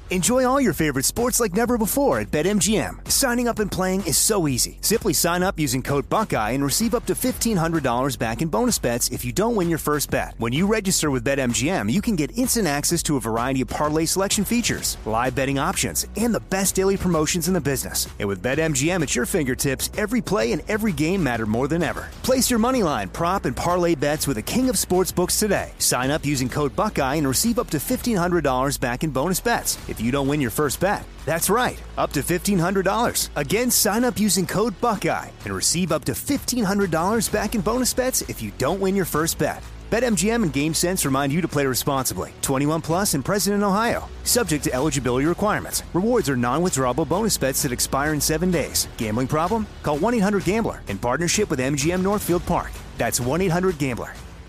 Enjoy all your favorite sports like never before at BetMGM. Signing up and playing is so easy. Simply sign up using code Buckeye and receive up to $1,500 back in bonus bets if you don't win your first bet. When you register with BetMGM, you can get instant access to a variety of parlay selection features, live betting options, and the best daily promotions in the business. And with BetMGM at your fingertips, every play and every game matter more than ever. Place your moneyline, prop, and parlay bets with the king of sportsbooks today. Sign up using code Buckeye and receive up to $1,500 back in bonus bets if you don't win your first bet. That's right, up to $1,500. Again, sign up using code Buckeye and receive up to $1,500 back in bonus bets if you don't win your first bet. BetMGM and GameSense remind you to play responsibly. 21 plus and present in Ohio. Subject to eligibility requirements. Rewards are non-withdrawable bonus bets that expire in 7 days. Gambling problem? Call 1-800-GAMBLER in partnership with MGM Northfield Park. That's 1-800-GAMBLER.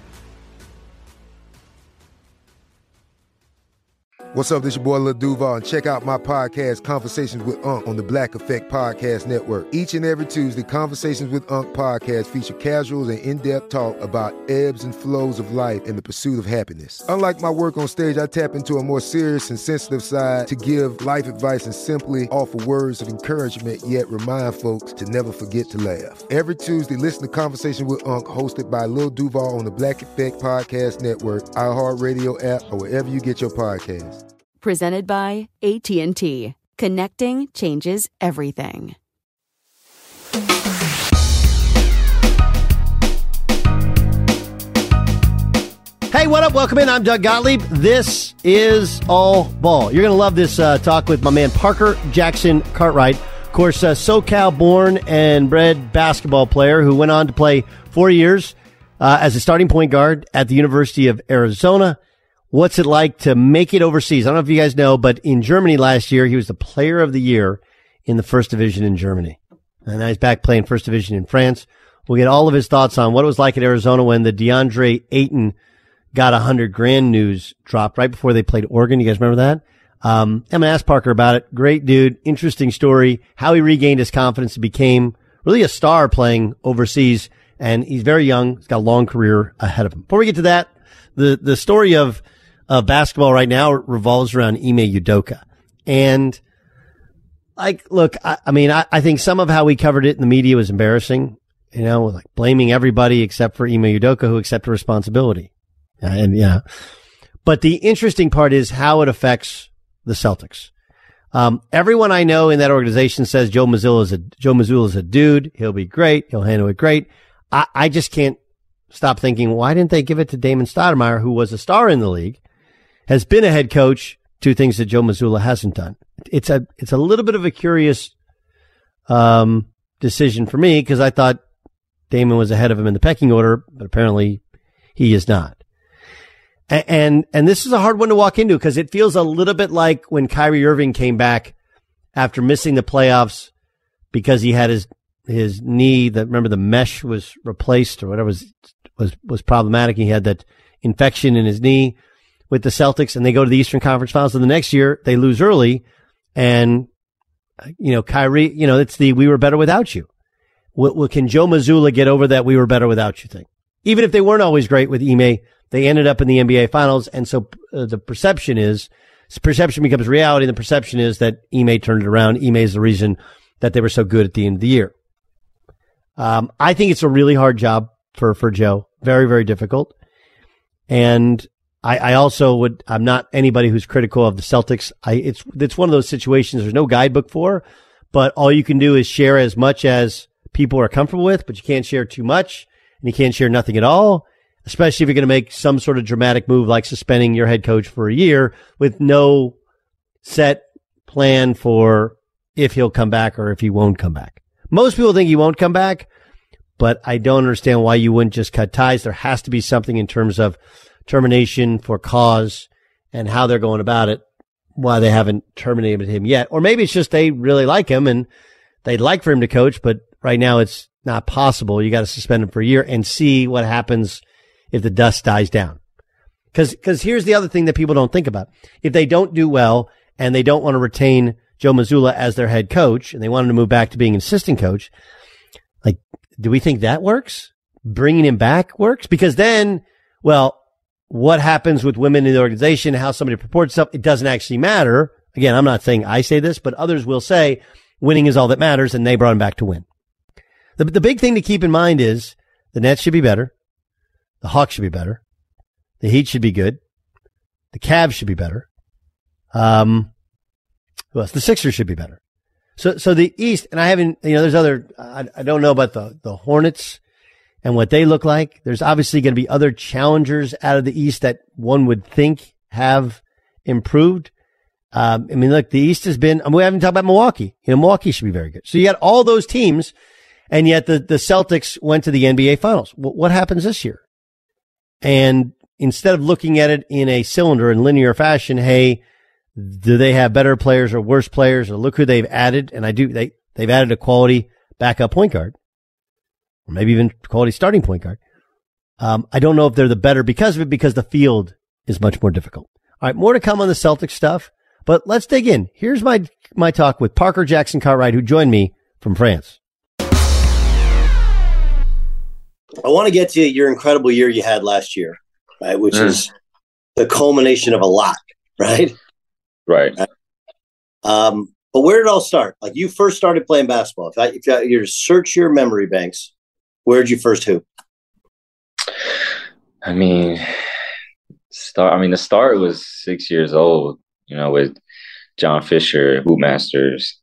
What's up, this your boy Lil Duval, and check out my podcast, Conversations with Unc, on the Black Effect Podcast Network. Each and every Tuesday, Conversations with Unc podcast feature casuals and in-depth talk about ebbs and flows of life and the pursuit of happiness. Unlike my work on stage, I tap into a more serious and sensitive side to give life advice and simply offer words of encouragement, yet remind folks to never forget to laugh. Every Tuesday, listen to Conversation with Unc, hosted by Lil Duval on the Black Effect Podcast Network, iHeartRadio app, or wherever you get your podcasts. Presented by AT&T. Connecting changes everything. Hey, what up? Welcome in. I'm Doug Gottlieb. This is All Ball. You're going to love this talk with my man Parker Jackson Cartwright. Of course, SoCal-born and bred basketball player who went on to play 4 years as a starting point guard at the University of Arizona. What's it like to make it overseas? I don't know if you guys know, but in Germany last year, he was the player of the year in the first division in Germany. And now he's back playing first division in France. We'll get all of his thoughts on what it was like at Arizona when the DeAndre Ayton got $100,000 news dropped right before they played Oregon. You guys remember that? I'm going to ask Parker about it. Great dude. Interesting story. How he regained his confidence and became really a star playing overseas. And he's very young. He's got a long career ahead of him. Before we get to that, the story of basketball right now revolves around Ime Udoka. And look, I think some of how we covered it in the media was embarrassing, like blaming everybody except for Ime Udoka who accepted responsibility. But the interesting part is how it affects the Celtics. Everyone I know in that organization says Joe Mazzulla is a dude. He'll be great. He'll handle it great. I just can't stop thinking, why didn't they give it to Damon Stoudemire, who was a star in the league, has been a head coach, two things that Joe Mazzulla hasn't done. It's a little bit of a curious decision for me because I thought Damon was ahead of him in the pecking order, but apparently he is not. And this is a hard one to walk into because it feels a little bit like when Kyrie Irving came back after missing the playoffs because he had his knee remember the mesh was replaced or whatever was problematic. He had that infection in his knee with the Celtics, and they go to the Eastern Conference Finals. And the next year they lose early, and Kyrie, it's the "we were better without you." Can Joe Mazzulla get over that "we were better without you" thing? Even if they weren't always great with Ime, they ended up in the NBA Finals, and so the perception becomes reality. And the perception is that Ime turned it around. Ime is the reason that they were so good at the end of the year. I think it's a really hard job for Joe, very, very difficult, and I'm not anybody who's critical of the Celtics. It's one of those situations there's no guidebook for, but all you can do is share as much as people are comfortable with, but you can't share too much and you can't share nothing at all, especially if you're going to make some sort of dramatic move like suspending your head coach for a year with no set plan for if he'll come back or if he won't come back. Most people think he won't come back, but I don't understand why you wouldn't just cut ties. There has to be something in terms of termination for cause and how they're going about it, why they haven't terminated him yet. Or maybe it's just they really like him and they'd like for him to coach, but right now it's not possible. You got to suspend him for a year and see what happens if the dust dies down. Because here's the other thing that people don't think about. If they don't do well and they don't want to retain Joe Mazzulla as their head coach and they want him to move back to being an assistant coach, do we think that works? Bringing him back works? Because then, what happens with women in the organization, how somebody purports stuff, it doesn't actually matter. again, I'm not saying I say this, but others will say winning is all that matters, and they brought him back to win. The big thing to keep in mind is the Nets should be better. The Hawks should be better. The Heat should be good. The Cavs should be better. Who else? The Sixers should be better. So the East, and I haven't, there's other, I don't know about the Hornets and what they look like. There's obviously going to be other challengers out of the East that one would think have improved. Look, the East has been, we haven't talked about Milwaukee. Milwaukee should be very good. So you got all those teams, and yet the Celtics went to the NBA Finals. What happens this year? And instead of looking at it in a cylinder in linear fashion, hey, do they have better players or worse players? Or look who they've added. And they've added a quality backup point guard, or maybe even quality starting point guard. I don't know if they're the better because of it, because the field is much more difficult. All right, more to come on the Celtics stuff, but let's dig in. Here's my talk with Parker Jackson Cartwright, who joined me from France. I want to get to your incredible year you had last year, right? Which is the culmination of a lot, right? Right. But where did it all start? Like, you first started playing basketball. If you were to search your memory banks, where did you first hoop? The start was 6 years old, with John Fisher, Hoop Masters.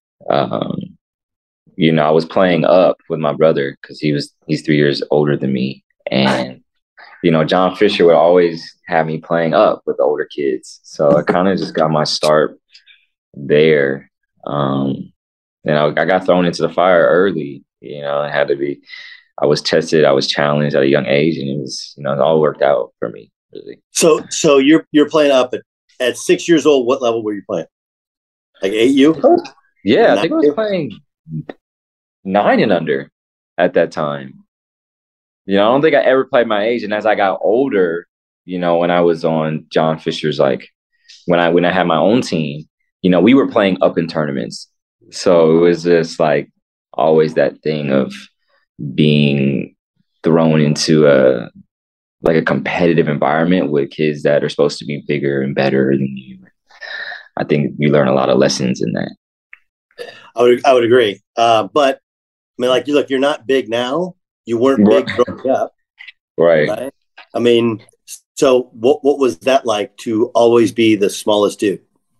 I was playing up with my brother because he's 3 years older than me. And, John Fisher would always have me playing up with older kids. So I kind of just got my start there. I got thrown into the fire early. It had to be. I was tested. I was challenged at a young age, and it was, it all worked out for me, really. So you're playing up at 6 years old. What level were you playing? Like 8U? Yeah, I think I was playing 9 and under at that time. I don't think I ever played my age. And as I got older, when I was on John Fisher's, when I had my own team, we were playing up in tournaments. So it was just always that thing of being thrown into a competitive environment with kids that are supposed to be bigger and better than you. I think you learn a lot of lessons in that. I would agree. But look, you're not big now. You weren't big growing up. Right. So what was that like to always be the smallest dude?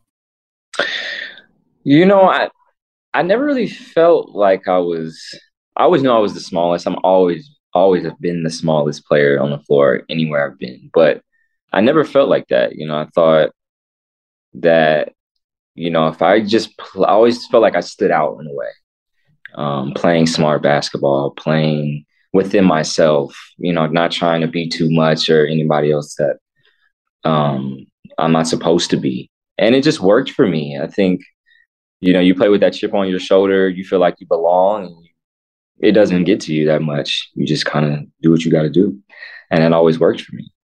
I never really felt like I always knew I was the smallest. I'm always have been the smallest player on the floor anywhere I've been, but I never felt like that. I thought that, if I always felt like I stood out in a way, playing smart basketball, playing within myself, not trying to be too much or anybody else that I'm not supposed to be. And it just worked for me. I think, you play with that chip on your shoulder, you feel like you belong, and it doesn't get to you that much. You just kind of do what you got to do. And it always worked for me.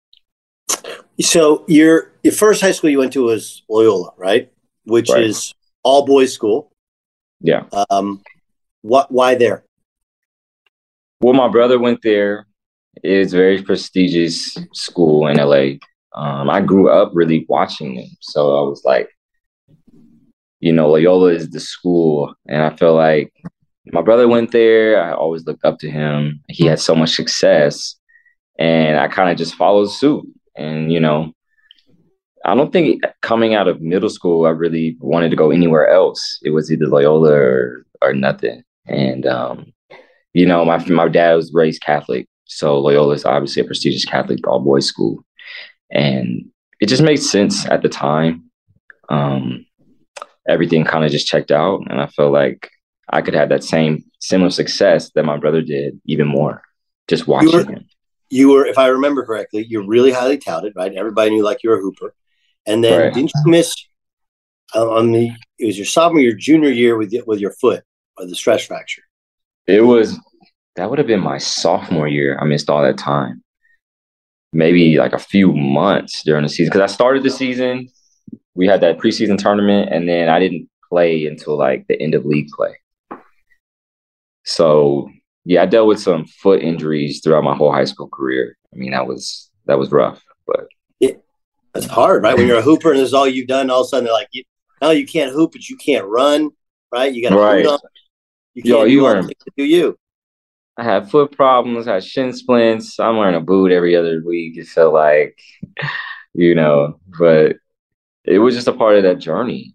So your first high school you went to was Loyola, right? Which is all boys school. Yeah. Why there? Well, my brother went there. It's a very prestigious school in LA. I grew up really watching them. So I was like, Loyola is the school. And I feel like my brother went there. I always looked up to him. He had so much success. And I kind of just followed suit. And, I don't think coming out of middle school, I really wanted to go anywhere else. It was either Loyola or nothing. And, my dad was raised Catholic. So Loyola is obviously a prestigious Catholic all-boys school. And it just made sense at the time. Everything kind of just checked out. And I felt like I could have that similar success that my brother did, even more, just watching him. You were, if I remember correctly, you're really highly touted, right? Everybody knew you were a hooper. And then didn't you miss it was your sophomore year, junior year with your foot or the stress fracture? That would have been my sophomore year. I missed all that time. Maybe a few months during the season. Because I started the season, we had that preseason tournament, and then I didn't play until the end of league play. So yeah, I dealt with some foot injuries throughout my whole high school career. That was rough, but that's hard, right? When you're a hooper and this is all you've done, all of a sudden they're like, Now you can't hoop, but you can't run, right? You got to Right. boot on. You can't do all the things that do you. I had foot problems, I had shin splints. I'm wearing a boot every other week. It felt like, but it was just a part of that journey,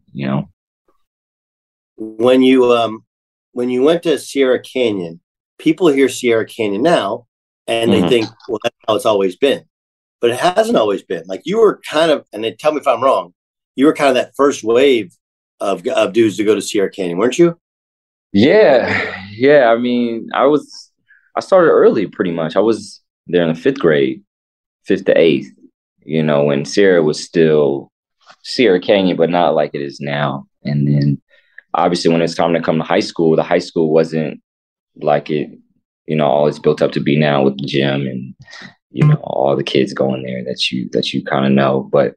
When you went to Sierra Canyon, people hear Sierra Canyon now and they think, well, that's how it's always been. But it hasn't always been. Like you were kind of, and tell me if I'm wrong, you were kind of that first wave of dudes to go to Sierra Canyon, weren't you? Yeah. I mean, I started early pretty much. I was there in the 5th grade, 5th to 8th, when Sierra was still Sierra Canyon, but not like it is now. And then obviously when it's time to come to high school, the high school wasn't like it, all it's built up to be now with the gym and, all the kids going there that you kind of know. But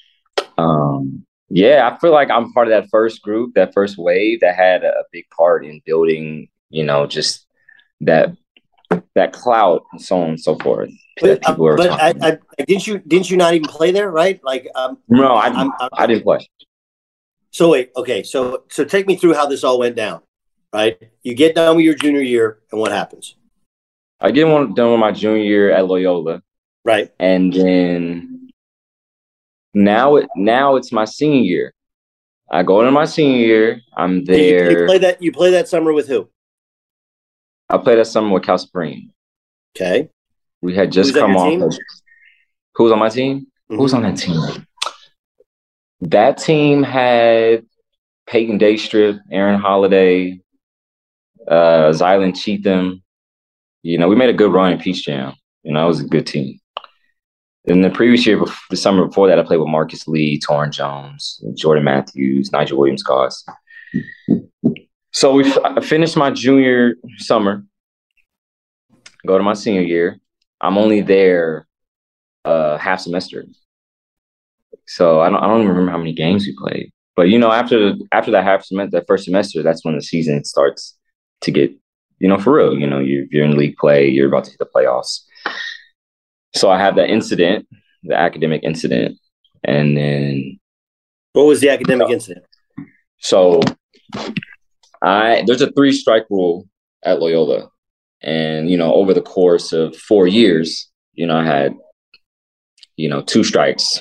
I feel like I'm part of that first group, that first wave that had a big part in building, just that clout and so on and so forth. But didn't you not even play there, right? Like no, I didn't play. So wait, okay, so take me through how this all went down, right? You get done with your junior year, and what happens? I get done with my junior year at Loyola, right? And then now it's my senior year. I go into my senior year. I'm there. You play that summer with who? I played that summer with Cal Supreme. Okay. We had just come off. Who was on my team? Mm-hmm. Who was on that team? That team had Peyton Daystrip, Aaron Holiday, Zylan Cheatham. We made a good run in Peach Jam. It was a good team. In the previous year, the summer before that, I played with Marcus Lee, Torrin Jones, Jordan Matthews, Nigel Williams-Goss. So I finished my junior summer, go to my senior year. I'm only there half semester. So I don't even remember how many games we played. But, after that half semester, that first semester, that's when the season starts to get, for real. You're in league play, you're about to hit the playoffs. So I had that incident, the academic incident. And then. What was the academic incident? So there's a 3-strike rule at Loyola. And, over the course of 4 years, I had, 2 strikes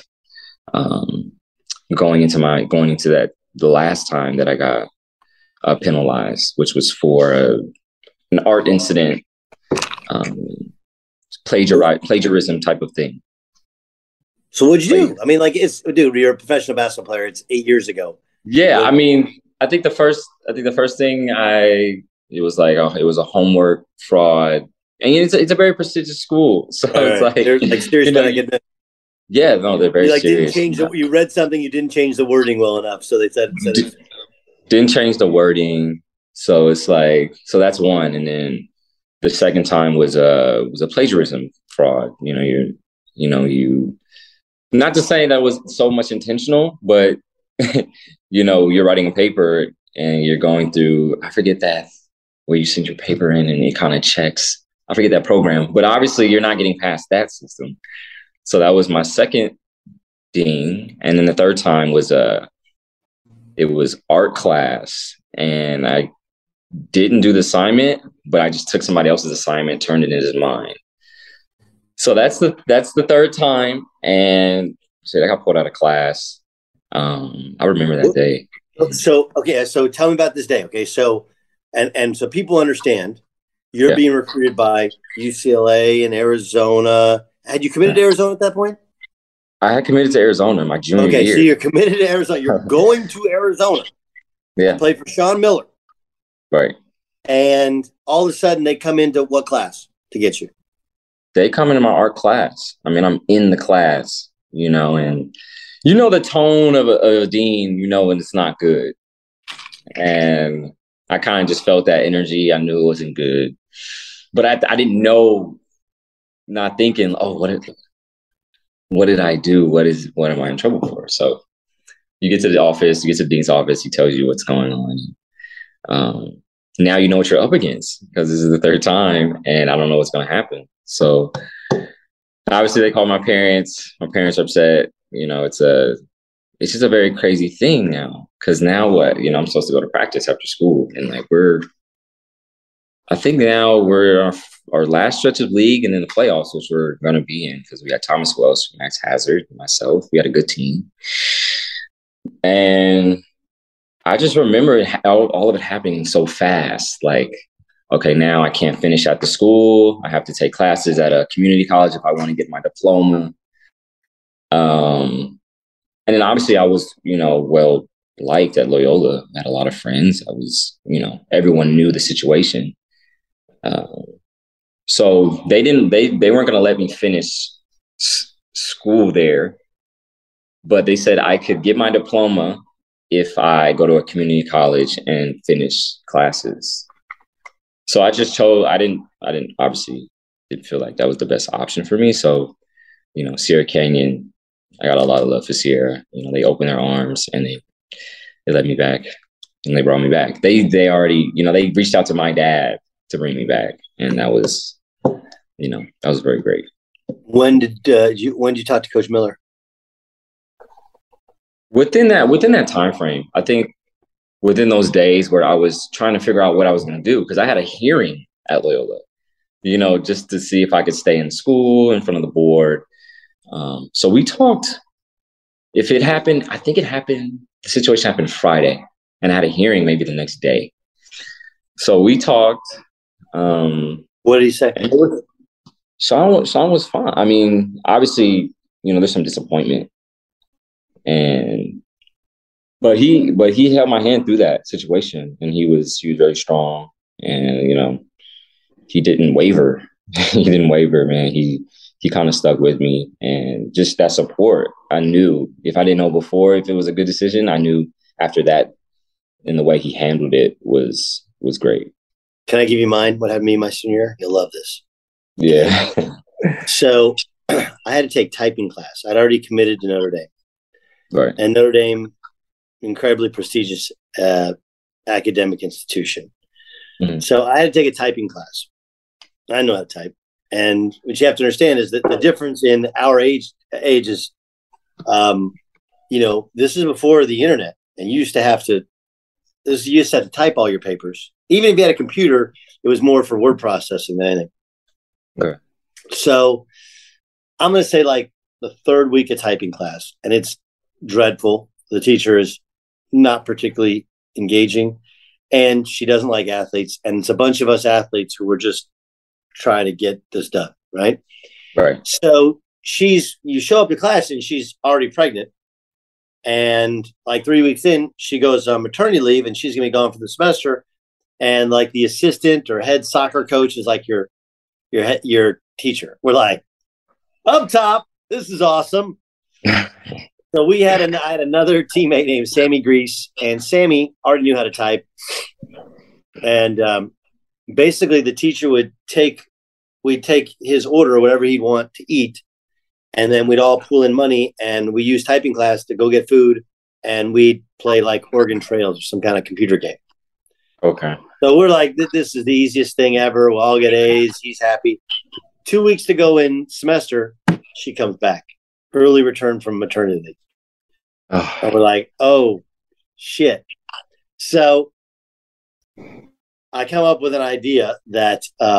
going into that the last time that I got penalized, which was for an art incident, plagiarism type of thing. So what'd you do? I mean, dude, you're a professional basketball player. It's 8 years ago. Yeah, I mean, I think the first thing it was a homework fraud, and it's a very prestigious school, so it's like they're like serious. I get that. Yeah, no, they're very serious. You read something, you didn't change the wording well enough, so they said didn't change the wording. So it's like, so that's one, and then the second time was a plagiarism fraud. You not to say that was so much intentional, but you're writing a paper and you're going through, I forget that, where you send your paper in and it kind of checks. I forget that program, but obviously you're not getting past that system. So that was my second ding. And then the third time was it was art class, and I didn't do the assignment, but I just took somebody else's assignment, turned it into mine. So that's the third time, and so I got pulled out of class. I remember that day. So tell me about this day. Okay, so and so people understand, you're being recruited by UCLA and Arizona. Had you committed to Arizona at that point? I had committed to Arizona my junior year. Okay, so you're committed to Arizona. You're going to Arizona. Yeah. To play for Sean Miller. Right. And all of a sudden they come into what class to get you? They come into my art class. I mean, I'm in the class, and the tone of a dean, when it's not good. And I kind of just felt that energy. I knew it wasn't good. But I didn't know, not thinking, oh, what did I do? What am I in trouble for? So you get to the office, you get to the dean's office, he tells you what's going on. Now you know what you're up against, because this is the third time and I don't know what's going to happen. So obviously they call my parents. My parents are upset. It's a it's just a very crazy thing now. Because now what? I'm supposed to go to practice after school, and like I think now we're our last stretch of league, and then the playoffs, which we're going to be in, because we got Thomas Welsh, Max Hazard, myself. We had a good team, and I just remember all of it happening so fast. Like, okay, now I can't finish at the school. I have to take classes at a community college if I want to get my diploma. And then obviously I was, well liked at Loyola. I had a lot of friends. I was, everyone knew the situation. So they weren't going to let me finish school there, but they said I could get my diploma if I go to a community college and finish classes. So I just chose, I didn't obviously didn't feel like that was the best option for me. So, Sierra Canyon, I got a lot of love for Sierra. They opened their arms and they let me back, and they brought me back. They already, they reached out to my dad to bring me back. And that was, that was very great. When did you talk to Coach Miller? Within that time frame, I think within those days where I was trying to figure out what I was going to do, because I had a hearing at Loyola, just to see if I could stay in school in front of the board. So we talked. If it happened, I think the situation happened Friday, and I had a hearing maybe the next day. So we talked. What did he say? Sean was fine. I mean, obviously, there's some disappointment. But he held my hand through that situation, and he was very strong, and he didn't waver. He didn't waver, man. He kind of stuck with me, and just that support. I knew if I didn't know before if it was a good decision, I knew after that, and the way he handled it was great. Can I give you mine? What happened to me my senior year? You'll love this. Yeah. So I had to take typing class. I'd already committed to Notre Dame. Right. And Notre Dame, incredibly prestigious academic institution. Mm-hmm. So I had to take a typing class. I know how to type. And what you have to understand is that the difference in our age is, this is before the internet. And you used to have to type all your papers. Even if you had a computer, it was more for word processing than anything. Okay. So I'm going to say like the third week of typing class, and it's dreadful. The teacher is not particularly engaging, and she doesn't like athletes. And it's a bunch of us athletes who were just trying to get this done. Right. Right. So you show up to class and she's already pregnant. And like 3 weeks in, she goes on maternity leave, and she's going to be gone for the semester. And like the assistant or head soccer coach is like your teacher. We're like, up top, this is awesome. So I had another teammate named Sammy Grease, and Sammy already knew how to type. And basically the teacher we'd take his order or whatever he'd want to eat. And then we'd all pool in money, and we use typing class to go get food, and we'd play like Oregon Trails or some kind of computer game. Okay. So we're like, this is the easiest thing ever. We'll all get A's. He's happy. 2 weeks to go in semester, she comes back. Early return from maternity leave. Oh. And we're like, oh, shit. So I come up with an idea that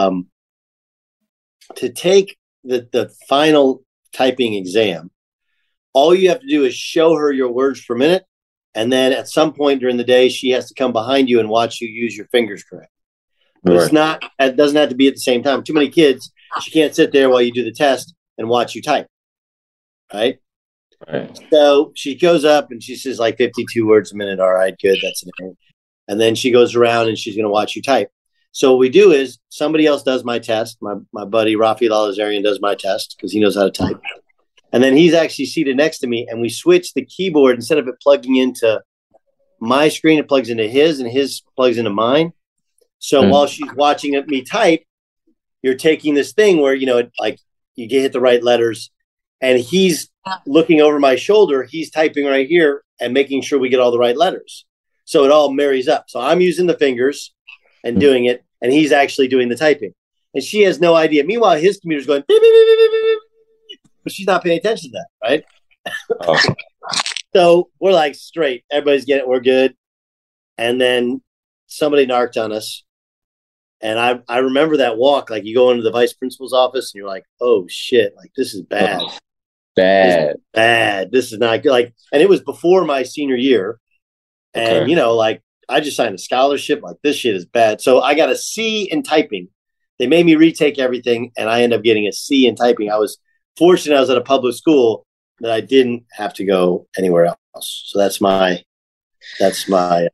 to take the final typing exam, all you have to do is show her your words per minute. And then at some point during the day, she has to come behind you and watch you use your fingers correct. But it doesn't have to be at the same time. Too many kids, she can't sit there while you do the test and watch you type. Right? So she goes up and she says like 52 words a minute. All right, good. That's an error. And then she goes around and she's going to watch you type. So what we do is somebody else does my test. My buddy, Rafi Lalazarian, does my test because he knows how to type. And then he's actually seated next to me, and we switch the keyboard. Instead of it plugging into my screen, it plugs into his, and his plugs into mine. So while she's watching me type, you're taking this thing where, like you hit the right letters, and he's looking over my shoulder. He's typing right here and making sure we get all the right letters. So it all marries up. So I'm using the fingers and doing it, and he's actually doing the typing. And she has no idea. Meanwhile, his computer's going beep, beep, beep, beep, beep, beep. But she's not paying attention to that, right? Oh. So we're like straight. Everybody's getting it. We're good. And then somebody narked on us. And I remember that walk. Like, you go into the vice principal's office and you're like, oh, shit. Like, this is bad. Bad. This is not good. Like, and it was before my senior year. And, like, I just signed a scholarship. Like, this shit is bad. So I got a C in typing. They made me retake everything, and I ended up getting a C in typing. I was fortunate I was at a public school that I didn't have to go anywhere else. So that's my story.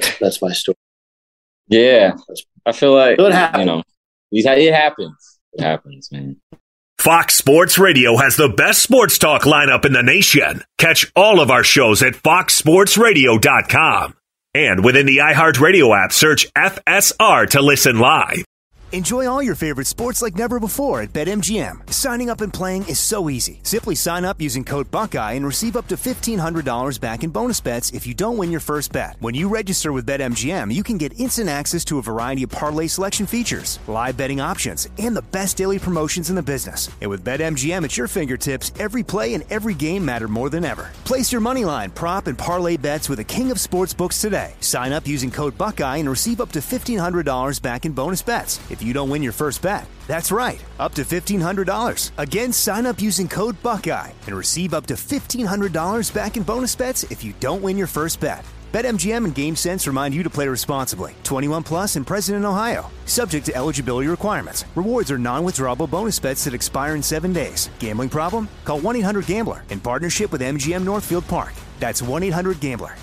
Yeah. I feel like, it happens. It happens, man. Fox Sports Radio has the best sports talk lineup in the nation. Catch all of our shows at foxsportsradio.com. And within the iHeartRadio app, search FSR to listen live. Enjoy all your favorite sports like never before at BetMGM. Signing up and playing is so easy. Simply sign up using code Buckeye and receive up to $1,500 back in bonus bets if you don't win your first bet. When you register with BetMGM, you can get instant access to a variety of parlay selection features, live betting options, and the best daily promotions in the business. And with BetMGM at your fingertips, every play and every game matter more than ever. Place your moneyline, prop, and parlay bets with the king of sportsbooks today. Sign up using code Buckeye and receive up to $1,500 back in bonus bets if you don't win your first bet. That's right, up to $1,500. Again, sign up using code Buckeye and receive up to $1,500 back in bonus bets if you don't win your first bet. BetMGM and GameSense remind you to play responsibly. 21 plus and present in Ohio. Subject to eligibility requirements. Rewards are non-withdrawable bonus bets that expire in 7 days. Gambling problem? Call 1-800-GAMBLER in partnership with MGM Northfield Park. That's 1-800-GAMBLER.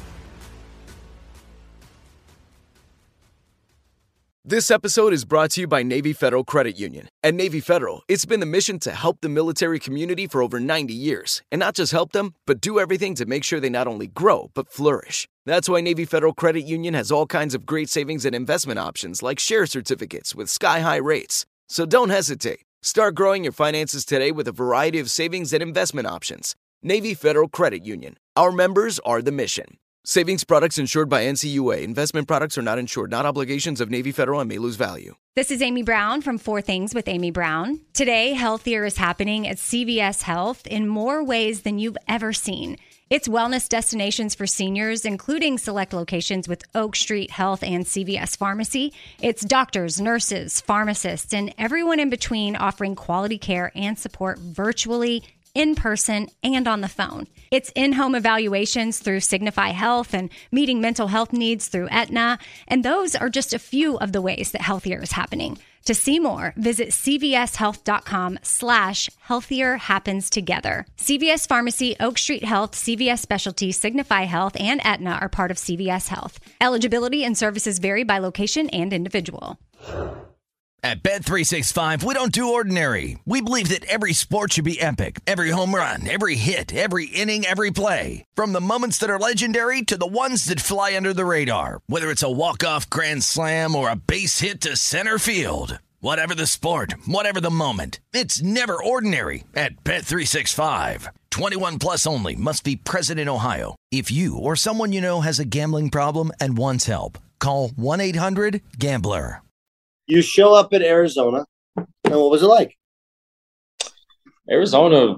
This episode is brought to you by Navy Federal Credit Union. At Navy Federal, it's been the mission to help the military community for over 90 years. And not just help them, but do everything to make sure they not only grow, but flourish. That's why Navy Federal Credit Union has all kinds of great savings and investment options like share certificates with sky-high rates. So don't hesitate. Start growing your finances today with a variety of savings and investment options. Navy Federal Credit Union. Our members are the mission. Savings products insured by NCUA. Investment products are not insured, not obligations of Navy Federal and may lose value. This is Amy Brown from 4 Things with Amy Brown. Today, healthier is happening at CVS Health in more ways than you've ever seen. It's wellness destinations for seniors, including select locations with Oak Street Health and CVS Pharmacy. It's doctors, nurses, pharmacists, and everyone in between offering quality care and support virtually, in person, and on the phone. It's in-home evaluations through Signify Health and meeting mental health needs through Aetna. And those are just a few of the ways that healthier is happening. To see more, visit cvshealth.com/healthier happens together. CVS Pharmacy, Oak Street Health, CVS Specialty, Signify Health, and Aetna are part of CVS Health. Eligibility and services vary by location and individual. At Bet365, we don't do ordinary. We believe that every sport should be epic. Every home run, every hit, every inning, every play. From the moments that are legendary to the ones that fly under the radar. Whether it's a walk-off grand slam or a base hit to center field. Whatever the sport, whatever the moment. It's never ordinary at Bet365. 21 plus only. Must be present in Ohio. If you or someone you know has a gambling problem and wants help, call 1-800-GAMBLER. You show up in Arizona, and what was it like? Arizona,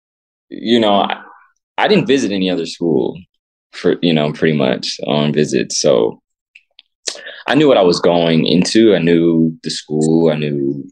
I didn't visit any other school for, pretty much on visits. So I knew what I was going into. I knew the school. I knew,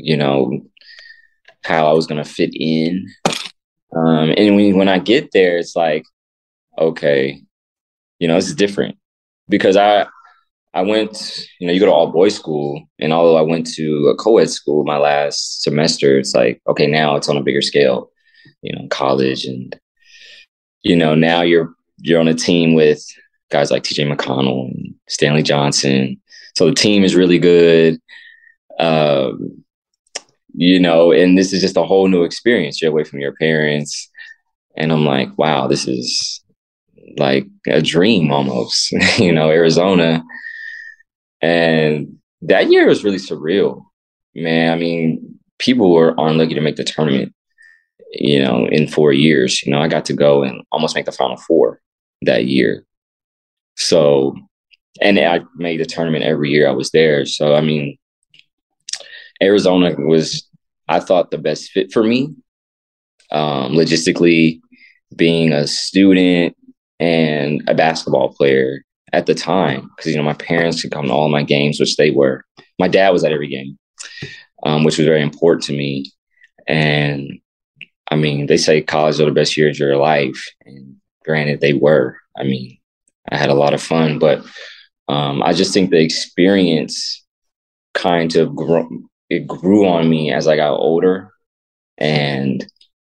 how I was going to fit in. And when I get there, it's like, okay, this is different because I went, you go to all boys school, and although I went to a co-ed school my last semester, it's like, okay, now it's on a bigger scale, college. And, now you're on a team with guys like TJ McConnell and Stanley Johnson. So the team is really good, and this is just a whole new experience. You're away from your parents. And I'm like, wow, this is like a dream almost, Arizona. And that year was really surreal, man. I mean, people aren't lucky to make the tournament, in 4 years. I got to go and almost make the Final Four that year. So, and I made the tournament every year I was there. So, I mean, Arizona was, I thought, the best fit for me. Logistically, being a student, and a basketball player at the time, because, my parents could come to all my games, which they were. My dad was at every game, which was very important to me. And I mean, they say college are the best years of your life. And granted, they were. I mean, I had a lot of fun, but I just think the experience kind of grew on me as I got older. And,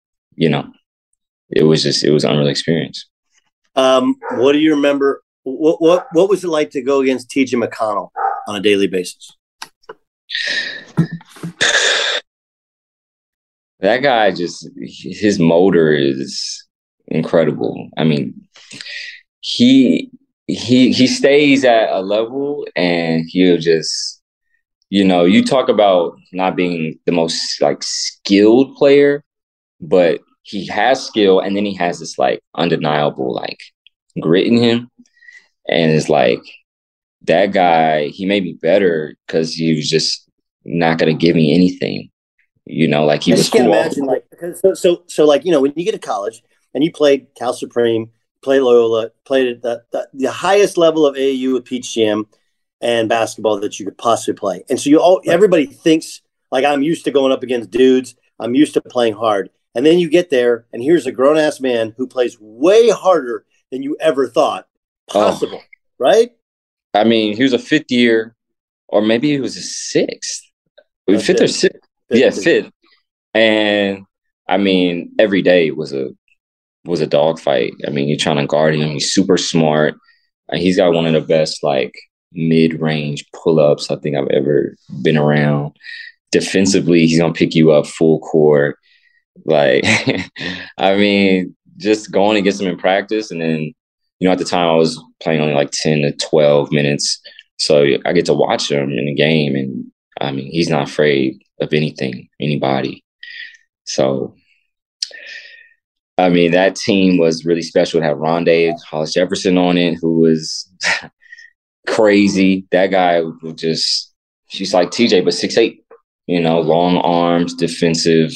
it was an unreal experience. What do you remember? What was it like to go against TJ McConnell on a daily basis? That guy his motor is incredible. I mean, he stays at a level, and he'll just, you talk about not being the most skilled player, but he has skill, and then he has this undeniable grit in him. And it's that guy, he made me better because he was just not going to give me anything. He was cool. Imagine, when you get to college and you played Cal Supreme, played Loyola, played at the highest level of AAU with Peach Jam and basketball that you could possibly play. And so everybody thinks I'm used to going up against dudes. I'm used to playing hard. And then you get there, and here's a grown-ass man who plays way harder than you ever thought possible, right? I mean, he was a fifth year, or maybe he was a sixth. Fifth or sixth. Fifth. And, I mean, every day was a dogfight. I mean, you're trying to guard him. He's super smart. He's got one of the best, mid-range pull-ups I think I've ever been around. Defensively, he's going to pick you up full court. I mean, just going against him in practice. And then, at the time I was playing only 10 to 12 minutes. So I get to watch him in the game. And I mean, he's not afraid of anything, anybody. So, I mean, that team was really special to have Rondé Hollis Jefferson on it, who was crazy. That guy was she's like TJ, but 6'8", long arms, defensive,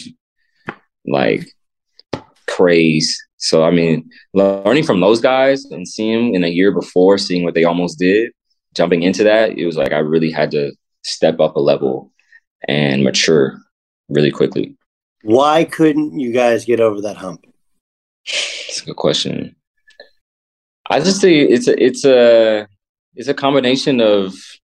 craze. So, I mean, learning from those guys and seeing them in a year before, seeing what they almost did, jumping into that, it was I really had to step up a level and mature really quickly. Why couldn't you guys get over that hump? That's a good question. I just think it's a combination of,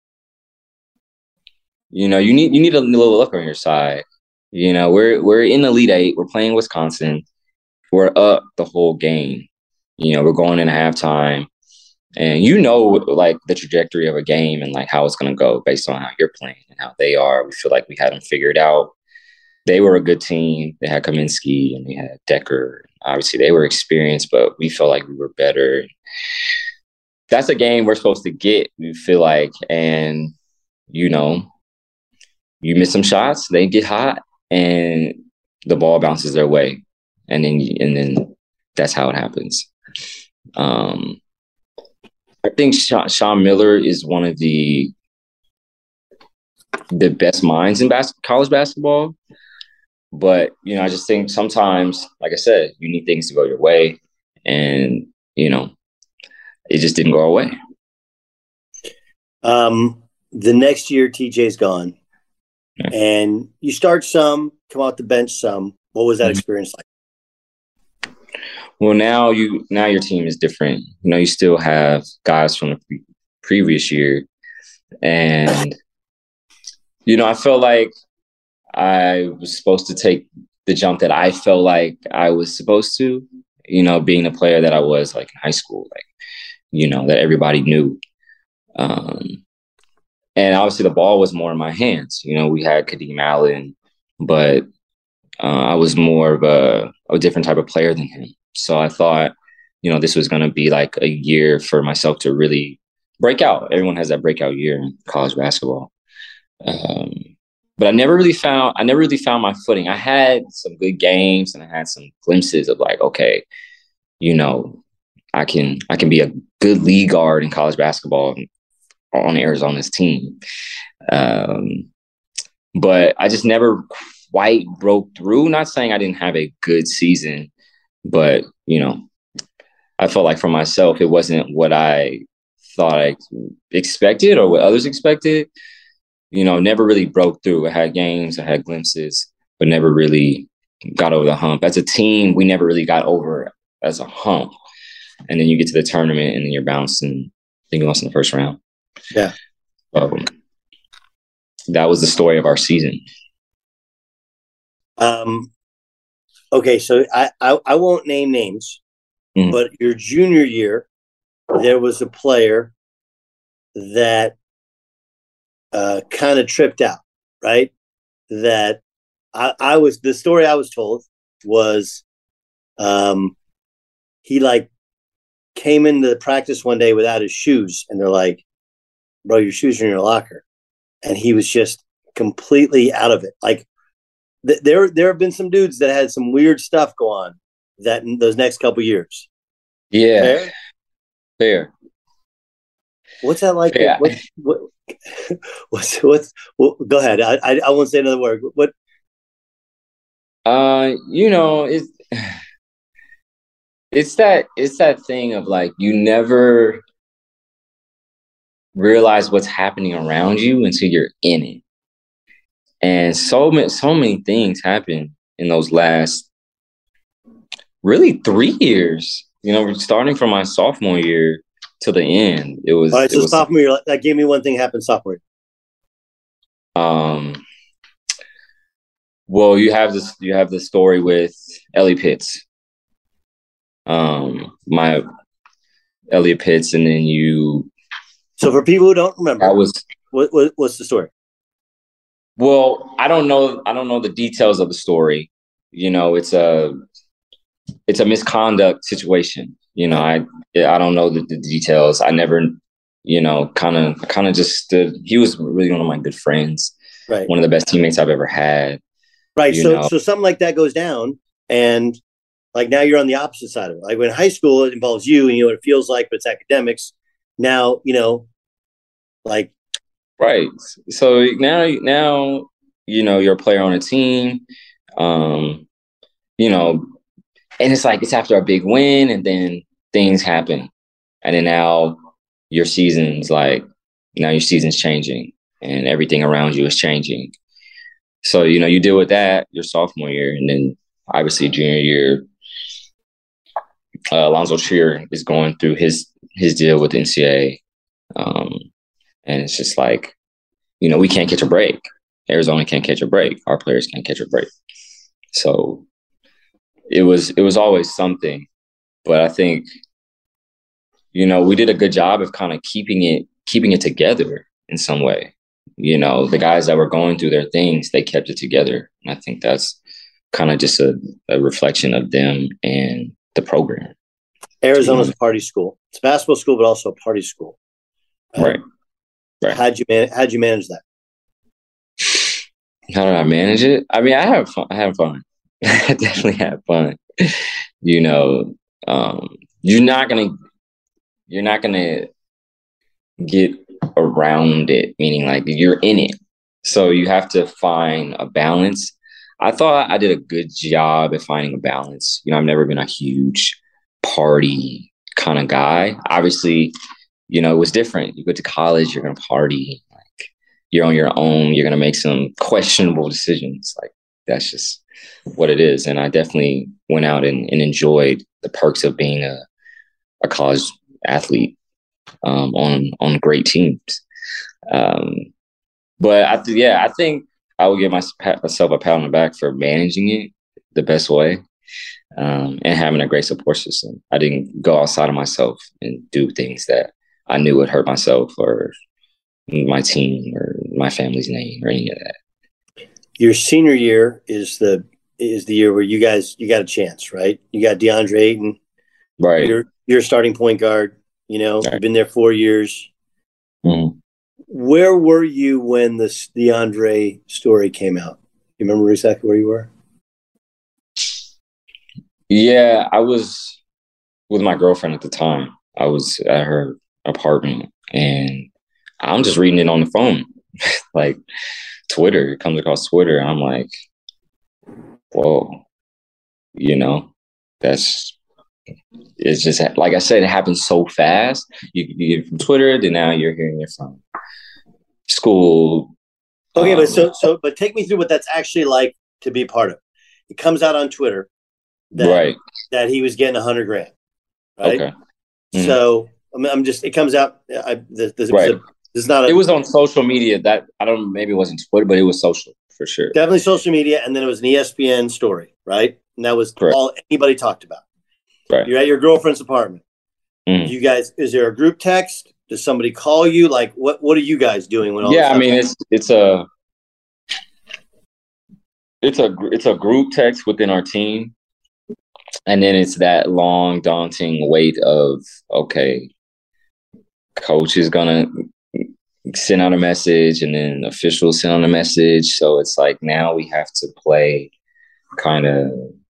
you need a little luck on your side. We're in Elite Eight. We're playing Wisconsin. We're up the whole game. We're going in halftime, and the trajectory of a game and how it's going to go based on how you're playing and how they are. We feel like we had them figured out. They were a good team. They had Kaminsky and they had Decker. Obviously, they were experienced, but we felt like we were better. That's a game we're supposed to get, we feel like. And, you miss some shots, they get hot, and the ball bounces their way. And then that's how it happens. I think Sean Miller is one of the best minds in college basketball. But, I just think sometimes, like I said, you need things to go your way. And, it just didn't go our way. The next year, TJ's gone. Yeah. And you start some, come out the bench some. What was that experience like? Well, now your team is different. You still have guys from the previous year. And, I felt like I was supposed to take the jump that I felt like I was supposed to, being the player that I was in high school, that everybody knew. And obviously the ball was more in my hands. We had Kadeem Allen, but I was more of a different type of player than him. So I thought, this was going to be a year for myself to really break out. Everyone has that breakout year in college basketball. But I never really found my footing. I had some good games and I had some glimpses of okay, I can be a good lead guard in college basketball on Arizona's team. But I just never quite broke through. Not saying I didn't have a good season, but I I felt like for myself, it wasn't what I thought I expected or what others expected. You know, never really broke through. I had games, I had glimpses, but never really got over the hump. As a team, we never really got over as a hump. And then you get to the tournament and then you're bouncing. I think you lost in the first round. Yeah. That was the story of our season. Okay, so I won't name names, but your junior year, there was a player that kind of tripped out, right? That the story I was told was he like came into the practice one day without his shoes, and they're like, bro, your shoes are in your locker. And he was just completely out of it. Like there have been some dudes that had some weird stuff go on that in those next couple years. Yeah. Fair. What's that like? Yeah. What's go ahead. I won't say another word. What? You know, it's that thing of like, you never realize what's happening around you until you're in it. And so many things happen in those last really 3 years, you know, starting from my sophomore year to the end. It was, all right, so sophomore year, that gave me one thing happened sophomore year. Well, you have the story with Ellie Pitts. My Elliot Pitts, and then you. So for people who don't remember, that was what's the story? Well, I don't know the details of the story. You know, it's a misconduct situation. You know, I don't know the details. I never, you know, kind of just stood. He was really one of my good friends. Right. One of the best teammates I've ever had. Right. So something like that goes down, and like now you're on the opposite side of it. Like when high school, it involves you and you know what it feels like, but it's academics. Now, you know, like. Right. So now, you know, you're a player on a team, you know, and it's like, it's after a big win and then things happen. And then now your season's changing and everything around you is changing. So, you know, you deal with that your sophomore year, and then obviously junior year, Alonzo Trier is going through his deal with the NCAA. And it's just like, you know, we can't catch a break. Arizona can't catch a break. Our players can't catch a break. So it was always something. But I think, you know, we did a good job of kind of keeping it together in some way. You know, the guys that were going through their things, they kept it together. And I think that's kind of just a reflection of them and the program. Arizona's a party school. It's a basketball school, but also a party school. Right. How'd you manage that? How did I manage it? I mean, I have fun. I definitely have fun. You know, you're not gonna get around it, meaning like you're in it. So you have to find a balance. I thought I did a good job at finding a balance. You know, I've never been a huge party kind of guy. Obviously, you know, it was different. You go to college, you're going to party. Like, you're on your own. You're going to make some questionable decisions. Like, that's just what it is. And I definitely went out and enjoyed the perks of being a college athlete on great teams. But I think I would give myself a pat on the back for managing it the best way, and having a great support system. I didn't go outside of myself and do things that I knew would hurt myself or my team or my family's name or any of that. Your senior year is the year where you got a chance, right? You got DeAndre Ayton, right? You're starting point guard. You know, right. You've been there 4 years. Mm-hmm. Where were you when this DeAndre story came out? You remember exactly where you were? Yeah, I was with my girlfriend at the time. I was at her apartment, and I'm just reading it on the phone, like Twitter. It comes across Twitter, and I'm like, whoa, you know, that's it's just, like I said, it happens so fast. You get it from Twitter, then now you're hearing it from school. Okay, but take me through what that's actually like to be part of. It comes out on Twitter that he was getting $100,000, right? Okay. Mm-hmm. So it comes out. This is not. It was on social media. That I don't. Maybe it wasn't Twitter, but it was social for sure. Definitely social media, and then it was an ESPN story, right? And that was all anybody talked about. Right. You're at your girlfriend's apartment. Mm-hmm. You guys, is there a group text? Does somebody call you? Like, what are you guys doing when all? Yeah, I mean, it's a group text within our team, and then it's that long, daunting weight of, okay, coach is gonna send out a message, and then officials send out a message. So it's like now we have to play kind of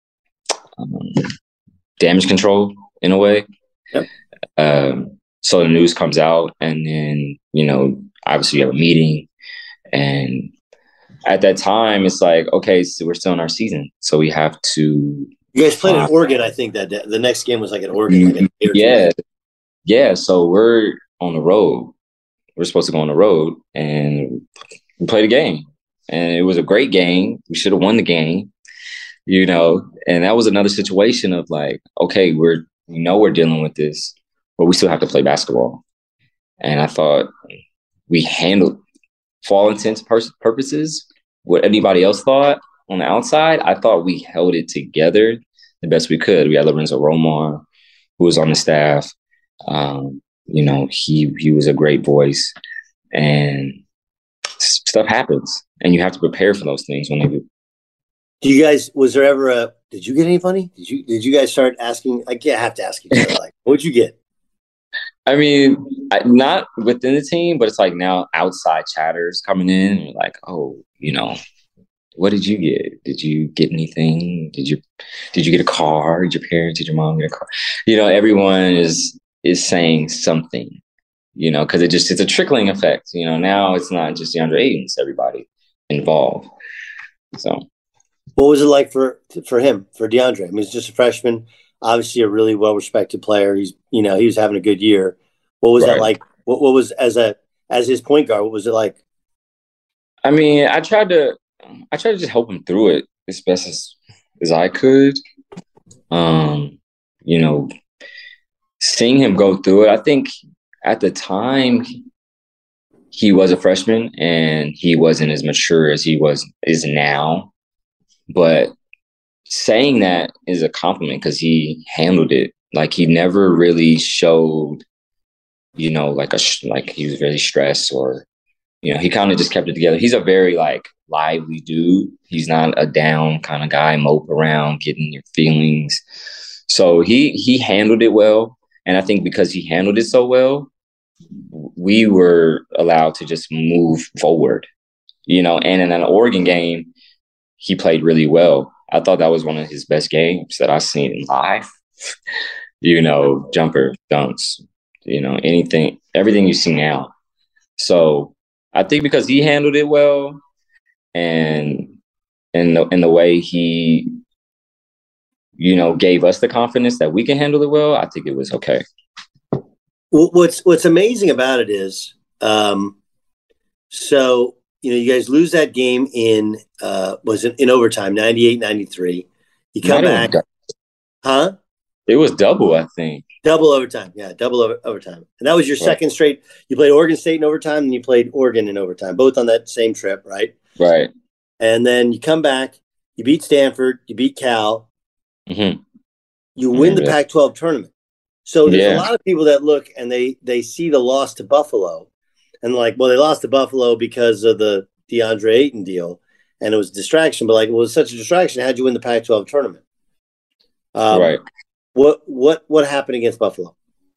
damage control in a way. Yep. So the news comes out, and then, obviously you have a meeting, and at that time it's like, okay, so we're still in our season, so we have to. You guys played in Oregon, I think that the next game was like in Oregon. Yeah. So we're on the road. We're supposed to go on the road, and we played a game, and it was a great game. We should have won the game, and that was another situation of like, okay, we're dealing with this, but we still have to play basketball. And I thought we handled, for all intents and purposes, what anybody else thought on the outside, I thought we held it together the best we could. We had Lorenzo Romar, who was on the staff. He was a great voice, and stuff happens, and you have to prepare for those things when they do. Do you guys? Was there ever did you get any money? Did you guys start asking? I have to ask each other, like, what'd you get? I mean, not within the team, but it's like now outside chatters coming in, and you're like, oh, what did you get? Did you get anything? Did you get a car? Did your mom get a car? Everyone is saying something, because it's a trickling effect. Now it's not just DeAndre Ayton, it's everybody involved. So, what was it like for him, for DeAndre? I mean, he's just a freshman, obviously a really well-respected player. He's, he was having a good year. What was that like? What was as his point guard? What was it like? I mean, I tried to just help him through it as best as I could. Seeing him go through it, I think at the time he was a freshman and he wasn't as mature as he is now. But saying that is a compliment because he handled it. Like, he never really showed, like he was really stressed, or, he kind of just kept it together. He's a very lively dude. He's not a down kind of guy, mope around, getting your feelings. So he handled it well. And I think because he handled it so well, we were allowed to just move forward, and in an Oregon game, he played really well. I thought that was one of his best games that I've seen in live. Jumper, dunks, everything you see now. So I think because he handled it well, and the way he, gave us the confidence that we can handle it well, I think it was okay. What's amazing about it is, so, you guys lose that game in overtime, 98-93. You come back. Huh? It was double, I think. Double overtime. Yeah, double overtime. And that was your second straight. You played Oregon State in overtime, and you played Oregon in overtime, both on that same trip, right? Right. And then you come back, you beat Stanford, you beat Cal. Mm-hmm. You win the Pac-12 tournament. So there's a lot of people that look and they see the loss to Buffalo and they lost to Buffalo because of the DeAndre Ayton deal, and it was a distraction. But it was such a distraction. How'd you win the Pac-12 tournament? Right. What happened against Buffalo?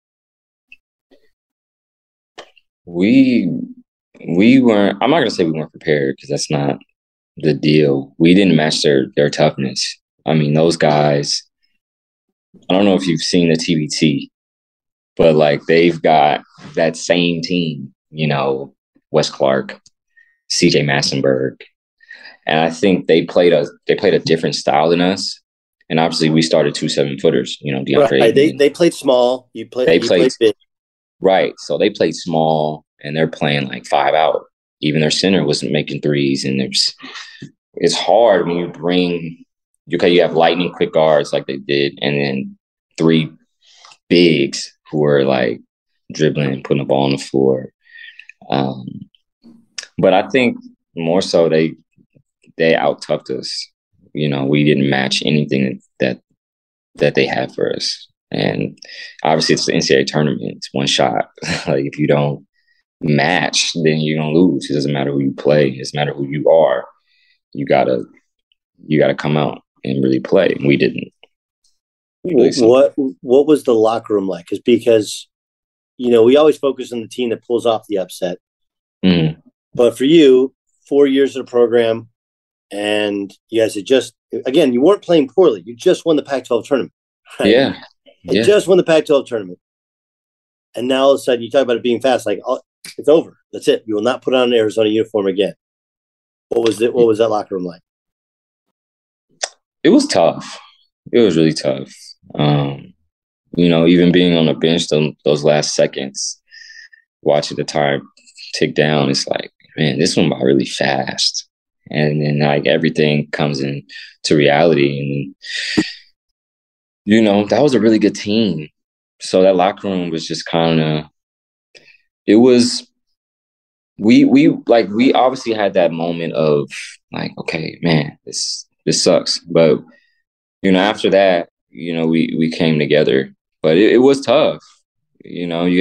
We weren't. I'm not gonna say we weren't prepared because that's not the deal. We didn't match their toughness. I mean, those guys. I don't know if you've seen the TBT, but they've got that same team. Wes Clark, CJ Massenberg, and I think they played a different style than us. And obviously we started 2 7-footers, DeAndre. Right. They played small. You played big. Right. So they played small and they're playing like 5 out. Even their center wasn't making threes. And it's hard when you have lightning quick guards like they did, and then 3 bigs who were like dribbling and putting the ball on the floor. But I think more so they out-toughed us. We didn't match anything that they had for us. And obviously it's the NCAA tournament. It's one shot. Like if you don't match, then you're going to lose. It doesn't matter who you play. It doesn't matter who you are. You gotta come out and really play. And we didn't. What was the locker room like? Because we always focus on the team that pulls off the upset. Mm. But for you, 4 years of the program, and you guys had you weren't playing poorly. You just won the Pac-12 tournament. Right? Yeah. You just won the Pac-12 tournament. And now all of a sudden you talk about it being fast, like, oh, it's over. That's it. You will not put on an Arizona uniform again. What was that locker room like? It was tough. It was really tough. Even being on the bench those last seconds, watching the time tick down, it's like, man, this went by really fast. And then like everything comes into reality. And, that was a really good team. So that locker room was just kind of, it was, we obviously had that moment of like, okay, man, this sucks. But, after that, we came together, but it was tough. You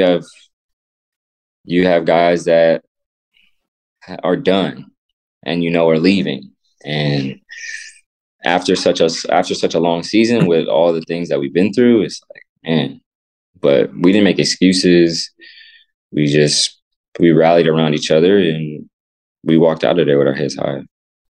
have guys that are done and, are leaving. And after such a long season with all the things that we've been through, it's like, man, but we didn't make excuses. We rallied around each other and we walked out of there with our heads high.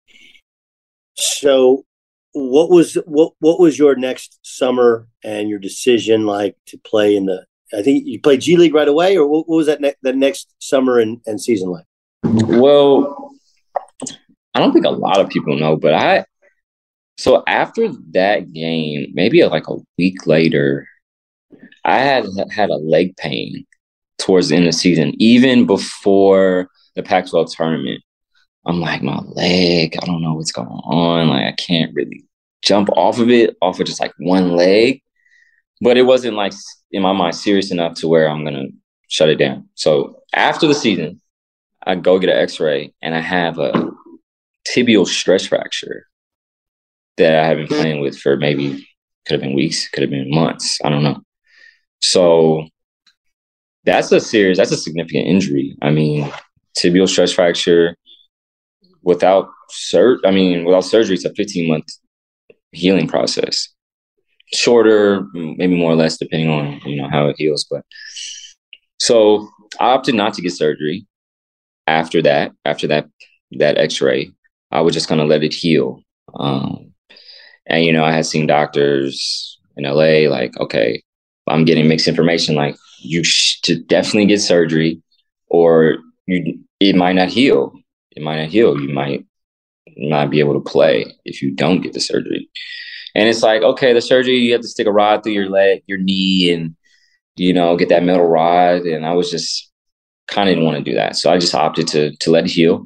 So what was your next summer and your decision like to play I think you played G League right away, or what was that next summer and season like? Well, I don't think a lot of people know, but so after that game, maybe like a week later, I had a leg pain towards the end of the season, even before the Pac-12 tournament. I'm like, my leg, I don't know what's going on. Like, I can't really jump off of just like one leg. But it wasn't like, in my mind, serious enough to where I'm going to shut it down. So after the season, I go get an x-ray and I have a tibial stress fracture that I have been playing with for maybe, could have been weeks, could have been months. I don't know. So that's a significant injury. I mean, tibial stress fracture without surgery, it's a 15-month healing process. Shorter, maybe more or less, depending on, how it heals. But so I opted not to get surgery after that x-ray. I was just going to let it heal. And, I had seen doctors in LA, like, okay, I'm getting mixed information. Like, you should definitely get surgery, or it might not heal. It might not heal. You might not be able to play if you don't get the surgery. And it's like, okay, the surgery, you have to stick a rod through your leg, your knee, and, get that metal rod. And I was just kind of didn't want to do that. So I just opted to let it heal.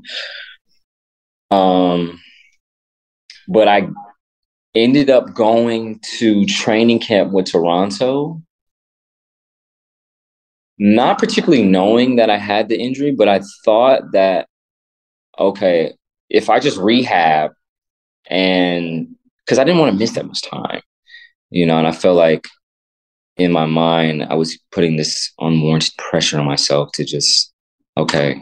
But I ended up going to training camp with Toronto, not particularly knowing that I had the injury, but I thought that, okay, if I just rehab, and because I didn't want to miss that much time, and I felt like in my mind, I was putting this unwarranted pressure on myself to just, okay,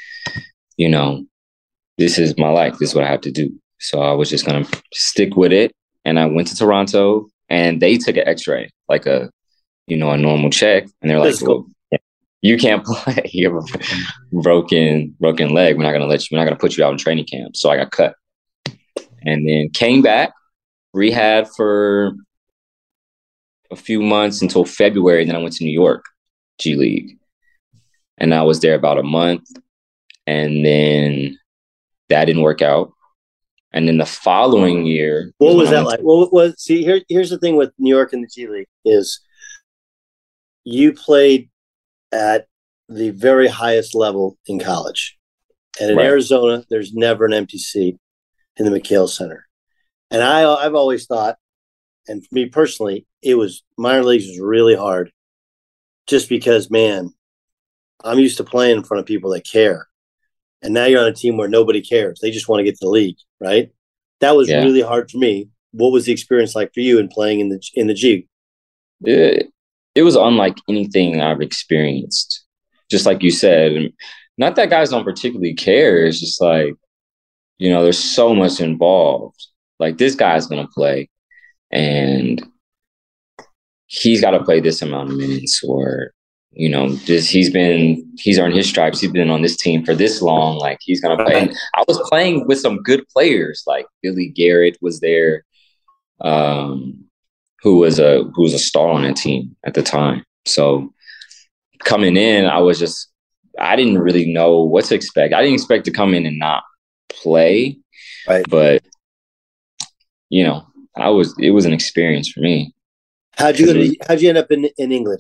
this is my life. This is what I have to do. So I was just going to stick with it. And I went to Toronto and they took an x-ray, like a normal check. And they're like, well, you can't play. You have a broken leg. We're not going to put you out in training camp. So I got cut and then came back, rehab for a few months until February. Then I went to New York, G League. And I was there about a month. And then that didn't work out. And then the following year, what was that like? Well, here's the thing with New York and the G League is you played at the very highest level in college. And in Arizona, there's never an empty seat in the McHale Center. And I've always thought, and for me personally, minor leagues was really hard just because, man, I'm used to playing in front of people that care. And now you're on a team where nobody cares. They just want to get to the league, right? That was really hard for me. What was the experience like for you in playing in the G? It was unlike anything I've experienced. Just like you said, not that guys don't particularly care. It's just like, there's so much involved. Like, this guy's going to play, and he's got to play this amount of minutes, or, he's earned his stripes. He's been on this team for this long. Like, he's going to play. And I was playing with some good players. Like, Billy Garrett was there, who was a star on that team at the time. So coming in, I didn't really know what to expect. I didn't expect to come in and not play, right? But it was an experience for me. How'd you end up in England?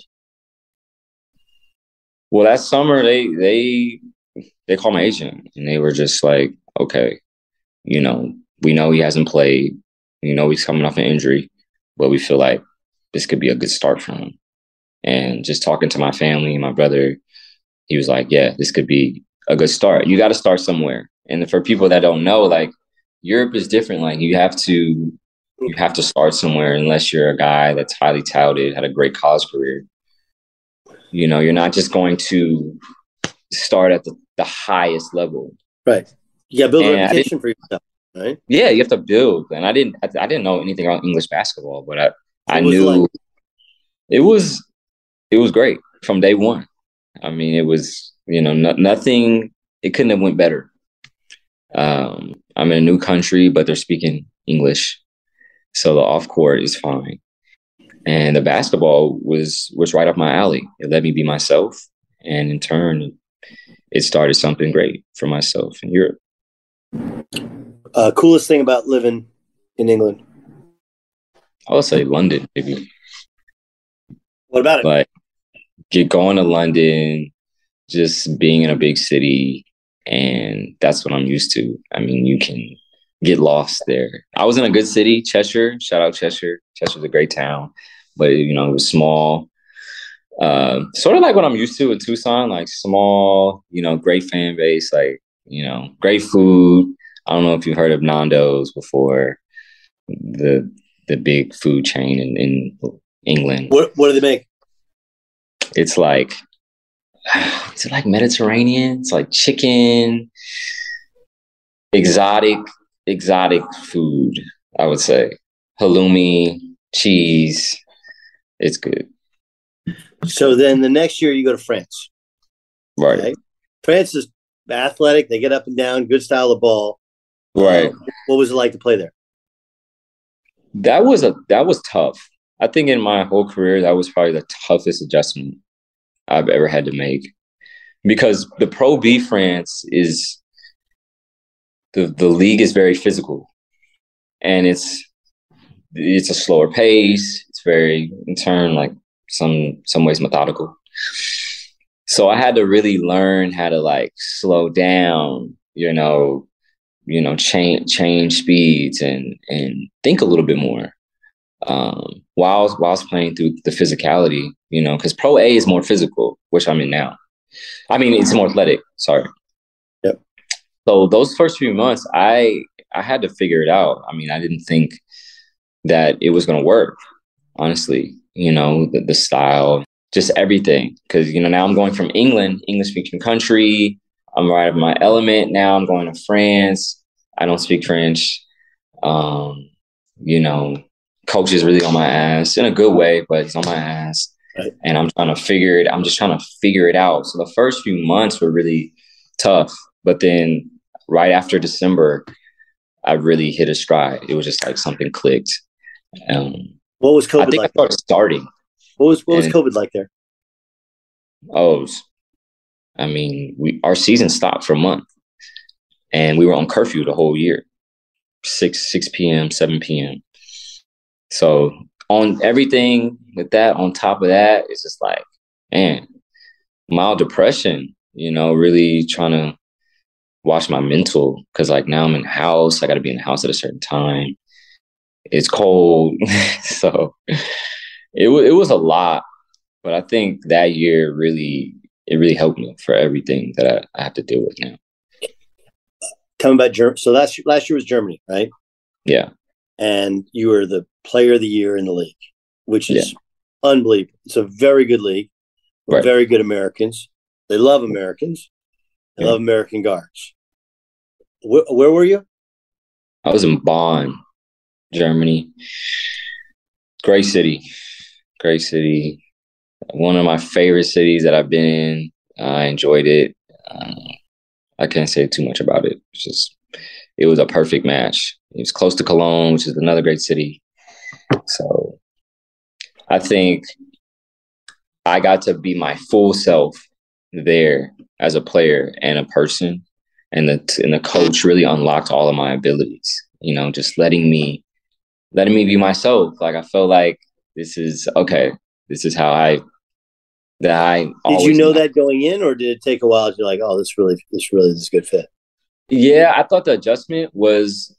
Well, that summer they called my agent, and they were just like, okay, we know he hasn't played, he's coming off an injury, but we feel like this could be a good start for him. And just talking to my family and my brother, he was like, yeah, this could be a good start. You got to start somewhere. And for people that don't know, like, Europe is different. Like, you have to start somewhere unless you're a guy that's highly touted, had a great college career. You're not just going to start at the highest level. Right. You got to build a reputation for yourself, right? Yeah, you have to build. And I didn't know anything about English basketball, but I knew it was great from day one. I mean, it was, nothing, it couldn't have went better. I'm in a new country, but they're speaking English. So the off court is fine. And the basketball was right up my alley. It let me be myself. And in turn, it started something great for myself in Europe. Coolest thing about living in England? I would say London, maybe. What about it? Like, going to London, just being in a big city, and that's what I'm used to. I mean, you can get lost there. I was in a good city, Cheshire. Shout out Cheshire. Cheshire's a great town, but it was small. Sort of like what I'm used to in Tucson, like small, great fan base, like, great food. I don't know if you've heard of Nando's before, the big food chain in England. What do they make? It's like Mediterranean. It's like chicken, exotic food, I would say. Halloumi, cheese. It's good. So then the next year you go to France. Right. Okay? France is athletic. They get up and down, good style of ball. Right. What was it like to play there? That was tough. I think in my whole career, that was probably the toughest adjustment I've ever had to make, because the Pro B France is the league is very physical, and it's a slower pace. It's very, in turn, like some ways methodical. So I had to really learn how to like slow down, change speeds and think a little bit more. While I was playing through the physicality, because Pro A is more physical, which I'm in now. I mean, it's more athletic. Sorry. Yep. So those first few months, I had to figure it out. I mean, I didn't think that it was going to work, honestly. The style, just everything. Because, now I'm going from England, English-speaking country. I'm right in my element. Now I'm going to France. I don't speak French. Coach is really on my ass in a good way, but he's on my ass. Right. And I'm just trying to figure it out. So the first few months were really tough. But then right after December, I really hit a stride. It was just like something clicked. What was COVID like? I think I started starting. What was COVID like there? Our season stopped for a month, and we were on curfew the whole year. 6 p.m., 7 p.m. So on everything with that, on top of that, it's just like, man, mild depression, really trying to watch my mental, because like now I'm in the house. I got to be in the house at a certain time. It's cold. So it was a lot. But I think that year it really helped me for everything that I have to deal with now. Coming back, so last year was Germany, right? Yeah. And you were the player of the year in the league, which is unbelievable. It's a very good league with very good Americans. They love Americans. They love American guards. Where were you? I was in Bonn, Germany. Great city. Great city. One of my favorite cities that I've been in. I enjoyed it. I can't say too much about it. It was a perfect match. It was close to Cologne, which is another great city. So I think I got to be my full self there as a player and a person. And the coach really unlocked all of my abilities, just letting me be myself. Like I felt like this is okay. This is how I Did you know that going in, or did it take a while? You're like, oh, this really is a good fit. Yeah, I thought the adjustment was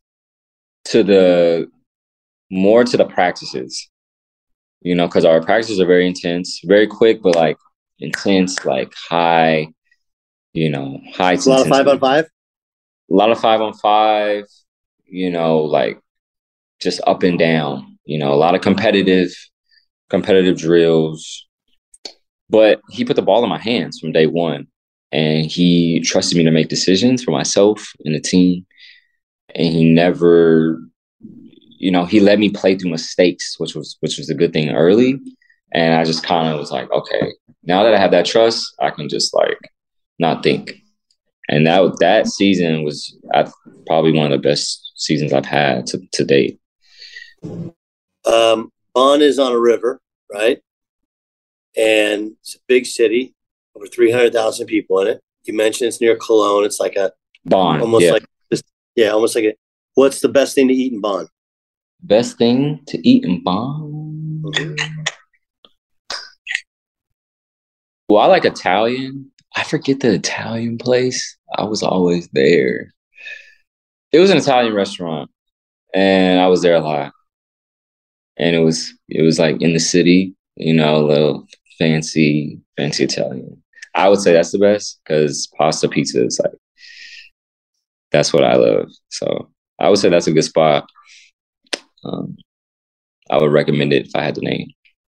more to the practices, because our practices are very intense, very quick, but like intense, like high, high intensity. A lot of 5-on-5? A lot of 5-on-5, like just up and down, a lot of competitive drills. But he put the ball in my hands from day one, and he trusted me to make decisions for myself and the team. And he never, he let me play through mistakes, which was a good thing early. And I just kind of was like, okay, now that I have that trust, I can just like not think. And that season was probably one of the best seasons I've had to date. Bonn is on a river, right? And it's a big city, over 300,000 people in it. You mentioned it's near Cologne. It's like a Bonn, almost like what's the best thing to eat in Bonn? Best thing to eat in Bonn? Mm-hmm. Well, I like Italian. I forget the Italian place. I was always there. It was an Italian restaurant, and I was there a lot. And it was like in the city, a little fancy Italian. I would say that's the best, because pasta pizza is like, that's what I love. So I would say that's a good spot. I would recommend it if I had to name.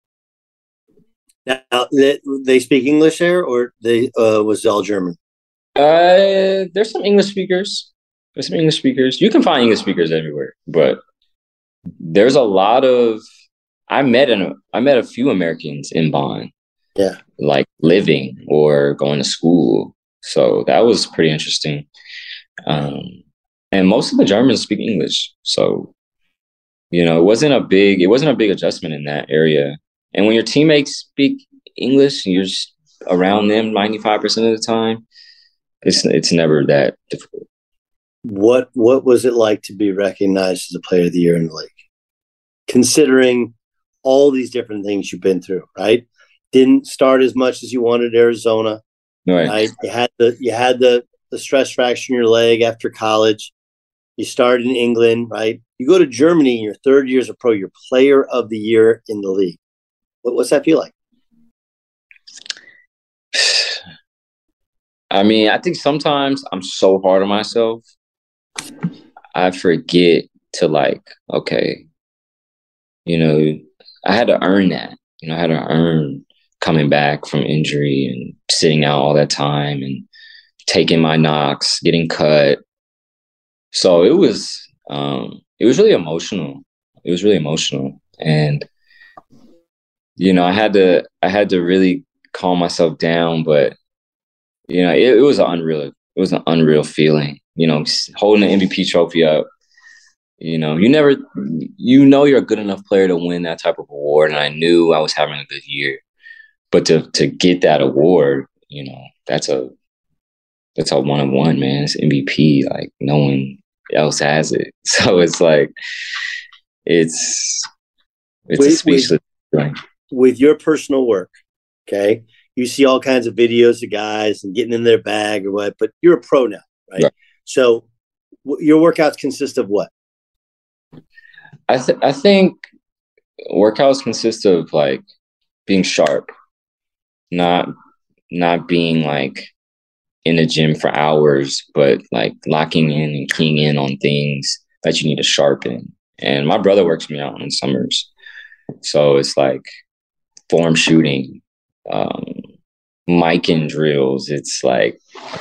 Now, they speak English there, or was it all German? There's some English speakers. You can find English speakers everywhere, but there's a lot of. I met a few Americans in Bonn. Yeah, like living or going to school. So that was pretty interesting. And most of the Germans speak English, so it wasn't a big adjustment in that area. And when your teammates speak English and you're just around them 95% of the time, it's never that difficult. What was it like to be recognized as a player of the year in the league? Considering all these different things you've been through, right? Didn't start as much as you wanted at Arizona. Right? You had the stress fracture in your leg after college. You started in England, right? You go to Germany in your third year as a pro, you're player of the year in the league. What's that feel like? I mean, I think sometimes I'm so hard on myself. I forget to okay, I had to earn that. I had to earn coming back from injury and sitting out all that time and taking my knocks, getting cut. So it was really emotional. It was really emotional. And, I had to really calm myself down, but, it was an unreal feeling, holding the MVP trophy up. You're a good enough player to win that type of award. And I knew I was having a good year, but to get that award, that's a one-on-one, man. It's MVP. Like no one else has it. So it's like, it's a speechless feeling. With your personal work, okay, you see all kinds of videos of guys and getting in their bag or what, but you're a pro now, right? So your workouts consist of what? I think workouts consist of like being sharp, not being like in the gym for hours, but like locking in and keying in on things that you need to sharpen. And my brother works me out in summers. So it's like form shooting, micing drills. It's like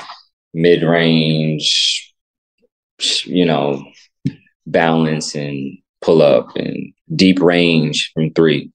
mid-range, balance and pull up and deep range from 3.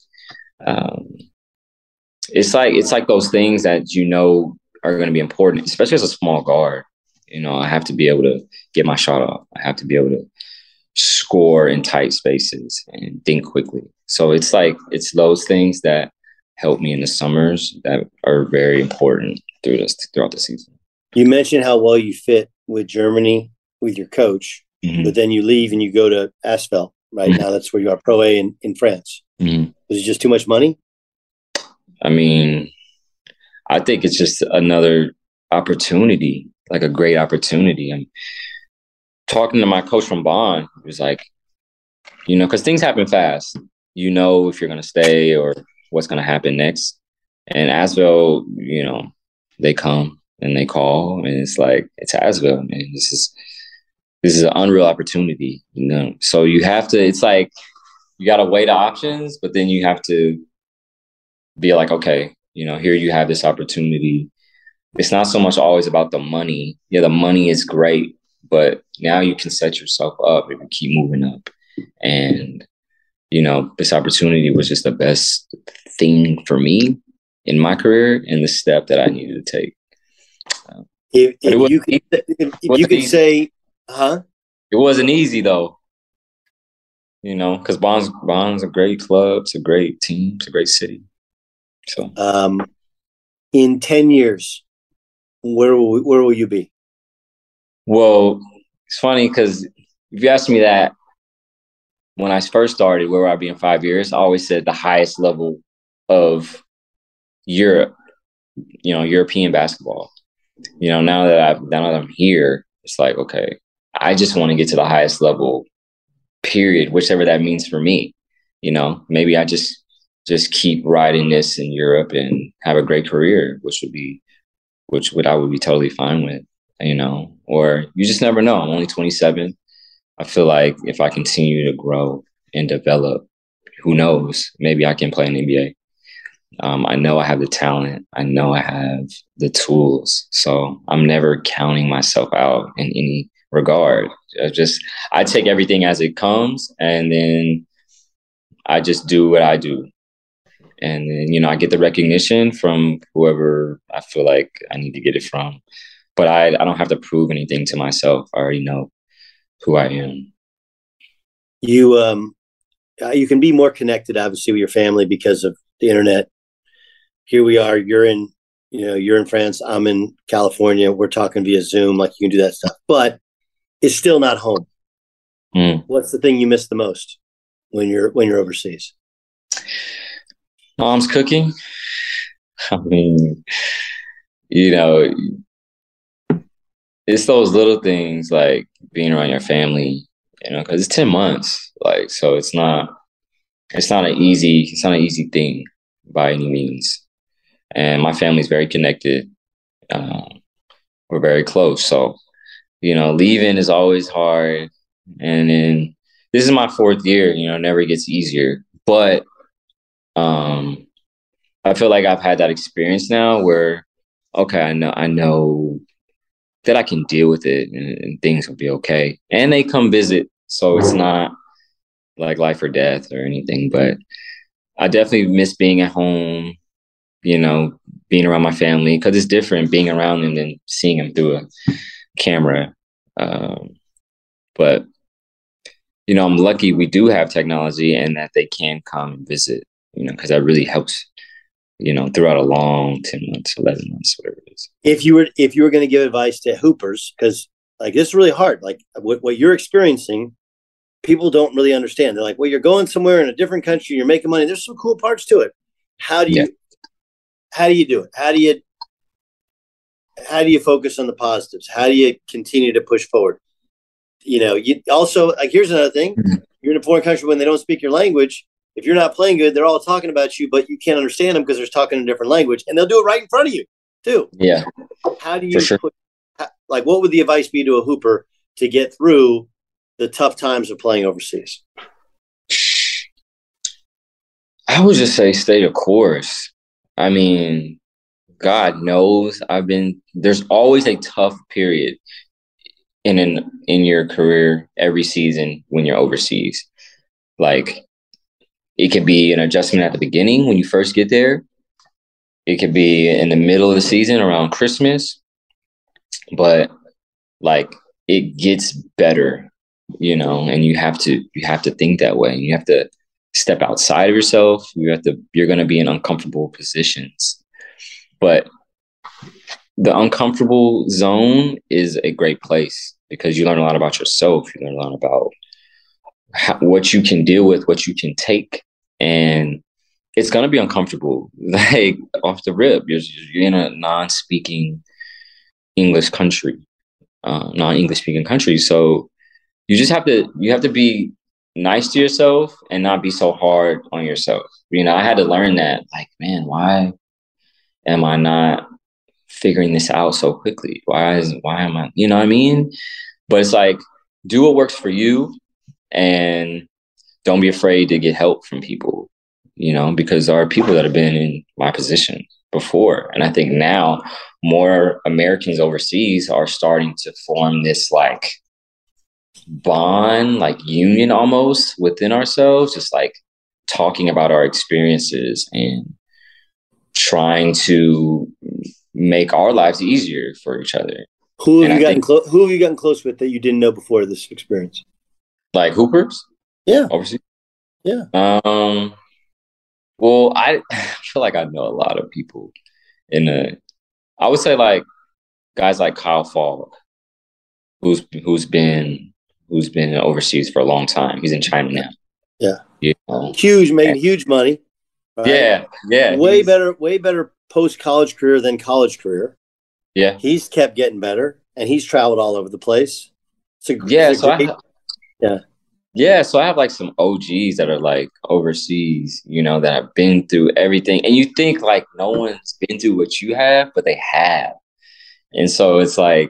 It's like those things that are going to be important, especially as a small guard. I have to be able to get my shot off. I have to be able to score in tight spaces and think quickly. So it's those things that help me in the summers that are very important throughout the season. You mentioned how well you fit with Germany with your coach, but then you leave and you go to Asvel, right? Now that's where you are, Pro A in France. Was it just too much money? I mean, I think it's just another opportunity, like a great opportunity. I'm talking to my coach from Bonn. It was like, because things happen fast. If you're going to stay or what's going to happen next. And Asvel, they come and they call, and it's like, it's Asvel, man. This is an unreal opportunity, So you have to. It's like you got to weigh the options, but then you have to be like, okay, here you have this opportunity. It's not so much always about the money. Yeah, the money is great, but now you can set yourself up if you keep moving up. And, this opportunity was just the best thing for me in my career and the step that I needed to take. If you could say, It wasn't easy though, because Bonn's a great club, it's a great team, it's a great city. So, in 10 years, where will you be? Well, it's funny because if you asked me that when I first started, where will I be in 5 years? I always said the highest level of Europe, European basketball. Now that I'm here, it's like, okay, I just want to get to the highest level, period, whichever that means for me. Maybe I just keep riding this in Europe and have a great career, which I would be totally fine with, or you just never know. I'm only 27. I feel like if I continue to grow and develop, who knows, maybe I can play in the NBA. I know I have the talent. I know I have the tools. So I'm never counting myself out in any regard. I take everything as it comes, and then I just do what I do. And then, I get the recognition from whoever I feel like I need to get it from. But I don't have to prove anything to myself. I already know who I am. You can be more connected, obviously, with your family because of the internet. Here we are. You're in France. I'm in California. We're talking via Zoom. Like, you can do that stuff, but it's still not home. What's the thing you miss the most when you're overseas? Mom's cooking. I mean, it's those little things like being around your family, because it's 10 months. Like, so it's not an easy thing by any means. And my family's very connected. We're very close. So, leaving is always hard. And then this is my 4th year, it never gets easier. But I feel like I've had that experience now where, okay, I know that I can deal with it and things will be okay. And they come visit, so it's not like life or death or anything. But I definitely miss being at home, being around my family, because it's different being around them than seeing them through a camera. But, I'm lucky we do have technology and that they can come and visit, because that really helps, throughout a long 10 months, 11 months, whatever it is. If you were going to give advice to hoopers, because like, this is really hard. Like, what you're experiencing, people don't really understand. They're like, well, you're going somewhere in a different country, you're making money. There's some cool parts to it. How do you do it? How do you focus on the positives? How do you continue to push forward? You also, like, here's another thing. You're in a foreign country when they don't speak your language. If you're not playing good, they're all talking about you, but you can't understand them because they're talking a different language, and they'll do it right in front of you too. Yeah. How do you like, what would the advice be to a hooper to get through the tough times of playing overseas? I would just say stay the course. I mean, God knows there's always a tough period in your career every season when you're overseas. Like, it could be an adjustment at the beginning when you first get there. It could be in the middle of the season around Christmas, but like, it gets better, and you have to think that way. You have to step outside of yourself. You're going to be in uncomfortable positions, but the uncomfortable zone is a great place because you learn a lot about yourself. You learn a lot about what you can deal with, what you can take, and it's going to be uncomfortable. Like, off the rip, you're in a non-speaking English country, non-English speaking country. So you have to be nice to yourself and not be so hard on yourself. I had to learn that, like, man, why am I not figuring this out so quickly? Why am I, you know what I mean? But it's like, do what works for you and don't be afraid to get help from people, because there are people that have been in my position before. And I think now more Americans overseas are starting to form this like bond, like union almost within ourselves, just like talking about our experiences and trying to make our lives easier for each other. Who have you gotten close with that you didn't know before this experience? Like hoopers? Yeah. Overseas? Yeah. Well, I feel like I know a lot of people I would say like guys like Kyle Fogg, who's been overseas for a long time. He's in China now. Yeah. Making huge money. Right? Yeah. Way better post-college career than college career. Yeah. He's kept getting better and he's traveled all over the place. So I have like some OGs that are like overseas, that have been through everything. And you think like no one's been through what you have, but they have. And so it's like,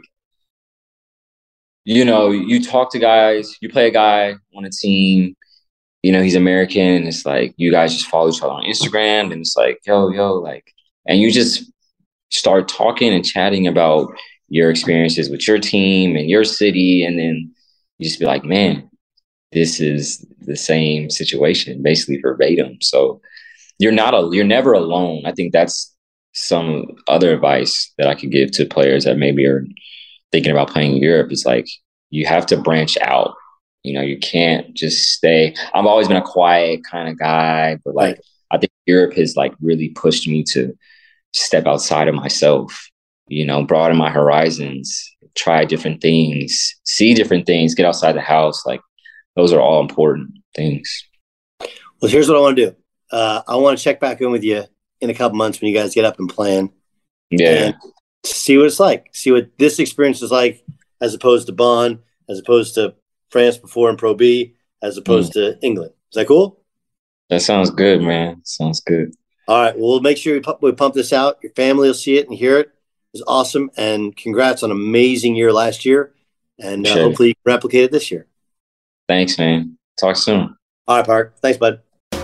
you talk to guys, you play a guy on a team, he's American. It's like, you guys just follow each other on Instagram and it's like, yo, like, and you just start talking and chatting about your experiences with your team and your city. And then you just be like, man, this is the same situation, basically verbatim. So you're never alone. I think that's some other advice that I could give to players that maybe are thinking about playing in Europe. Is like, you have to branch out. You can't just stay. I've always been a quiet kind of guy, but like, I think Europe has like really pushed me to step outside of myself, broaden my horizons, try different things, see different things, get outside the house. Like, those are all important things. Well, here's what I want to do. I want to check back in with you in a couple months when you guys get up and playing. Yeah. And see what it's like. See what this experience is like as opposed to Bonn, as opposed to France before in Pro B, as opposed to England. Is that cool? That sounds good, man. Sounds good. All right. Well, we'll make sure we pump this out. Your family will see it and hear it. It was awesome. And congrats on an amazing year last year. And hopefully you can replicate it this year. Thanks, man. Talk soon. All right, Park. Thanks, bud.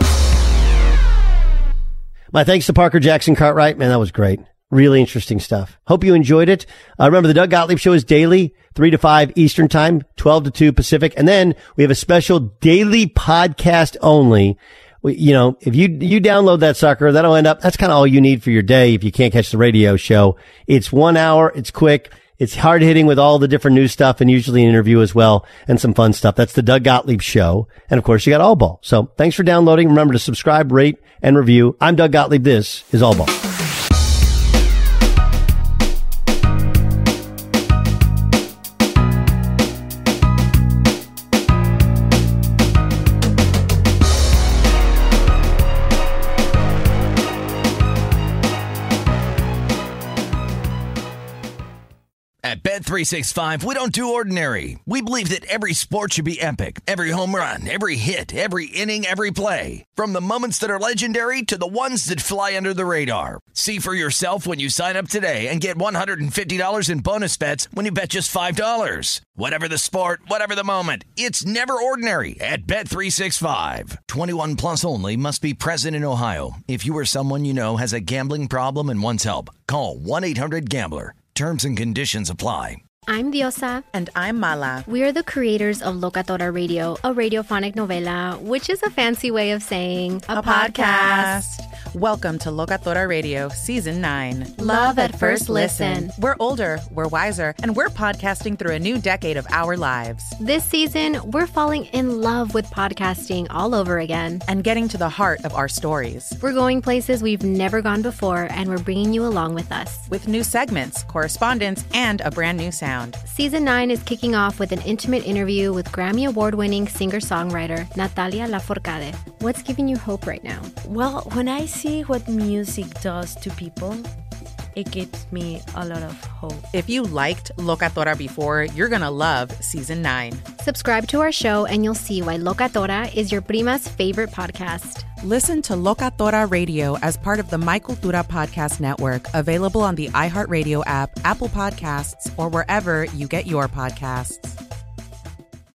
My thanks to Parker Jackson Cartwright. Man, that was great. Really interesting stuff. Hope you enjoyed it. Remember, the Doug Gottlieb Show is daily, 3 to 5 Eastern Time, 12 to 2 Pacific. And then we have a special daily podcast only. If you download that sucker, that'll end up, that's kind of all you need for your day if you can't catch the radio show. It's 1 hour. It's quick. It's hard hitting with all the different news stuff and usually an interview as well and some fun stuff. That's the Doug Gottlieb Show. And of course, you got All Ball. So thanks for downloading. Remember to subscribe, rate, and review. I'm Doug Gottlieb. This is All Ball. Bet365, we don't do ordinary. We believe that every sport should be epic. Every home run, every hit, every inning, every play. From the moments that are legendary to the ones that fly under the radar. See for yourself when you sign up today and get $150 in bonus bets when you bet just $5. Whatever the sport, whatever the moment, it's never ordinary at Bet365. 21 plus only. Must be present in Ohio. If you or someone you know has a gambling problem and wants help, call 1-800-GAMBLER. Terms and conditions apply. I'm Diosa. And I'm Mala. We are the creators of Locatora Radio, a radiophonic novela, which is a fancy way of saying a podcast. Welcome to Locatora Radio, Season 9. Love at first listen. We're older, we're wiser, and we're podcasting through a new decade of our lives. This season, we're falling in love with podcasting all over again. And getting to the heart of our stories. We're going places we've never gone before, and we're bringing you along with us. With new segments, correspondence, and a brand new sound. Season 9 is kicking off with an intimate interview with Grammy Award-winning singer-songwriter Natalia Lafourcade. What's giving you hope right now? Well, when I see what music does to people, it gives me a lot of hope. If you liked Locatora before, you're going to love Season 9. Subscribe to our show and you'll see why Locatora is your prima's favorite podcast. Listen to Locatora Radio as part of the My Cultura Podcast Network, available on the iHeartRadio app, Apple Podcasts, or wherever you get your podcasts.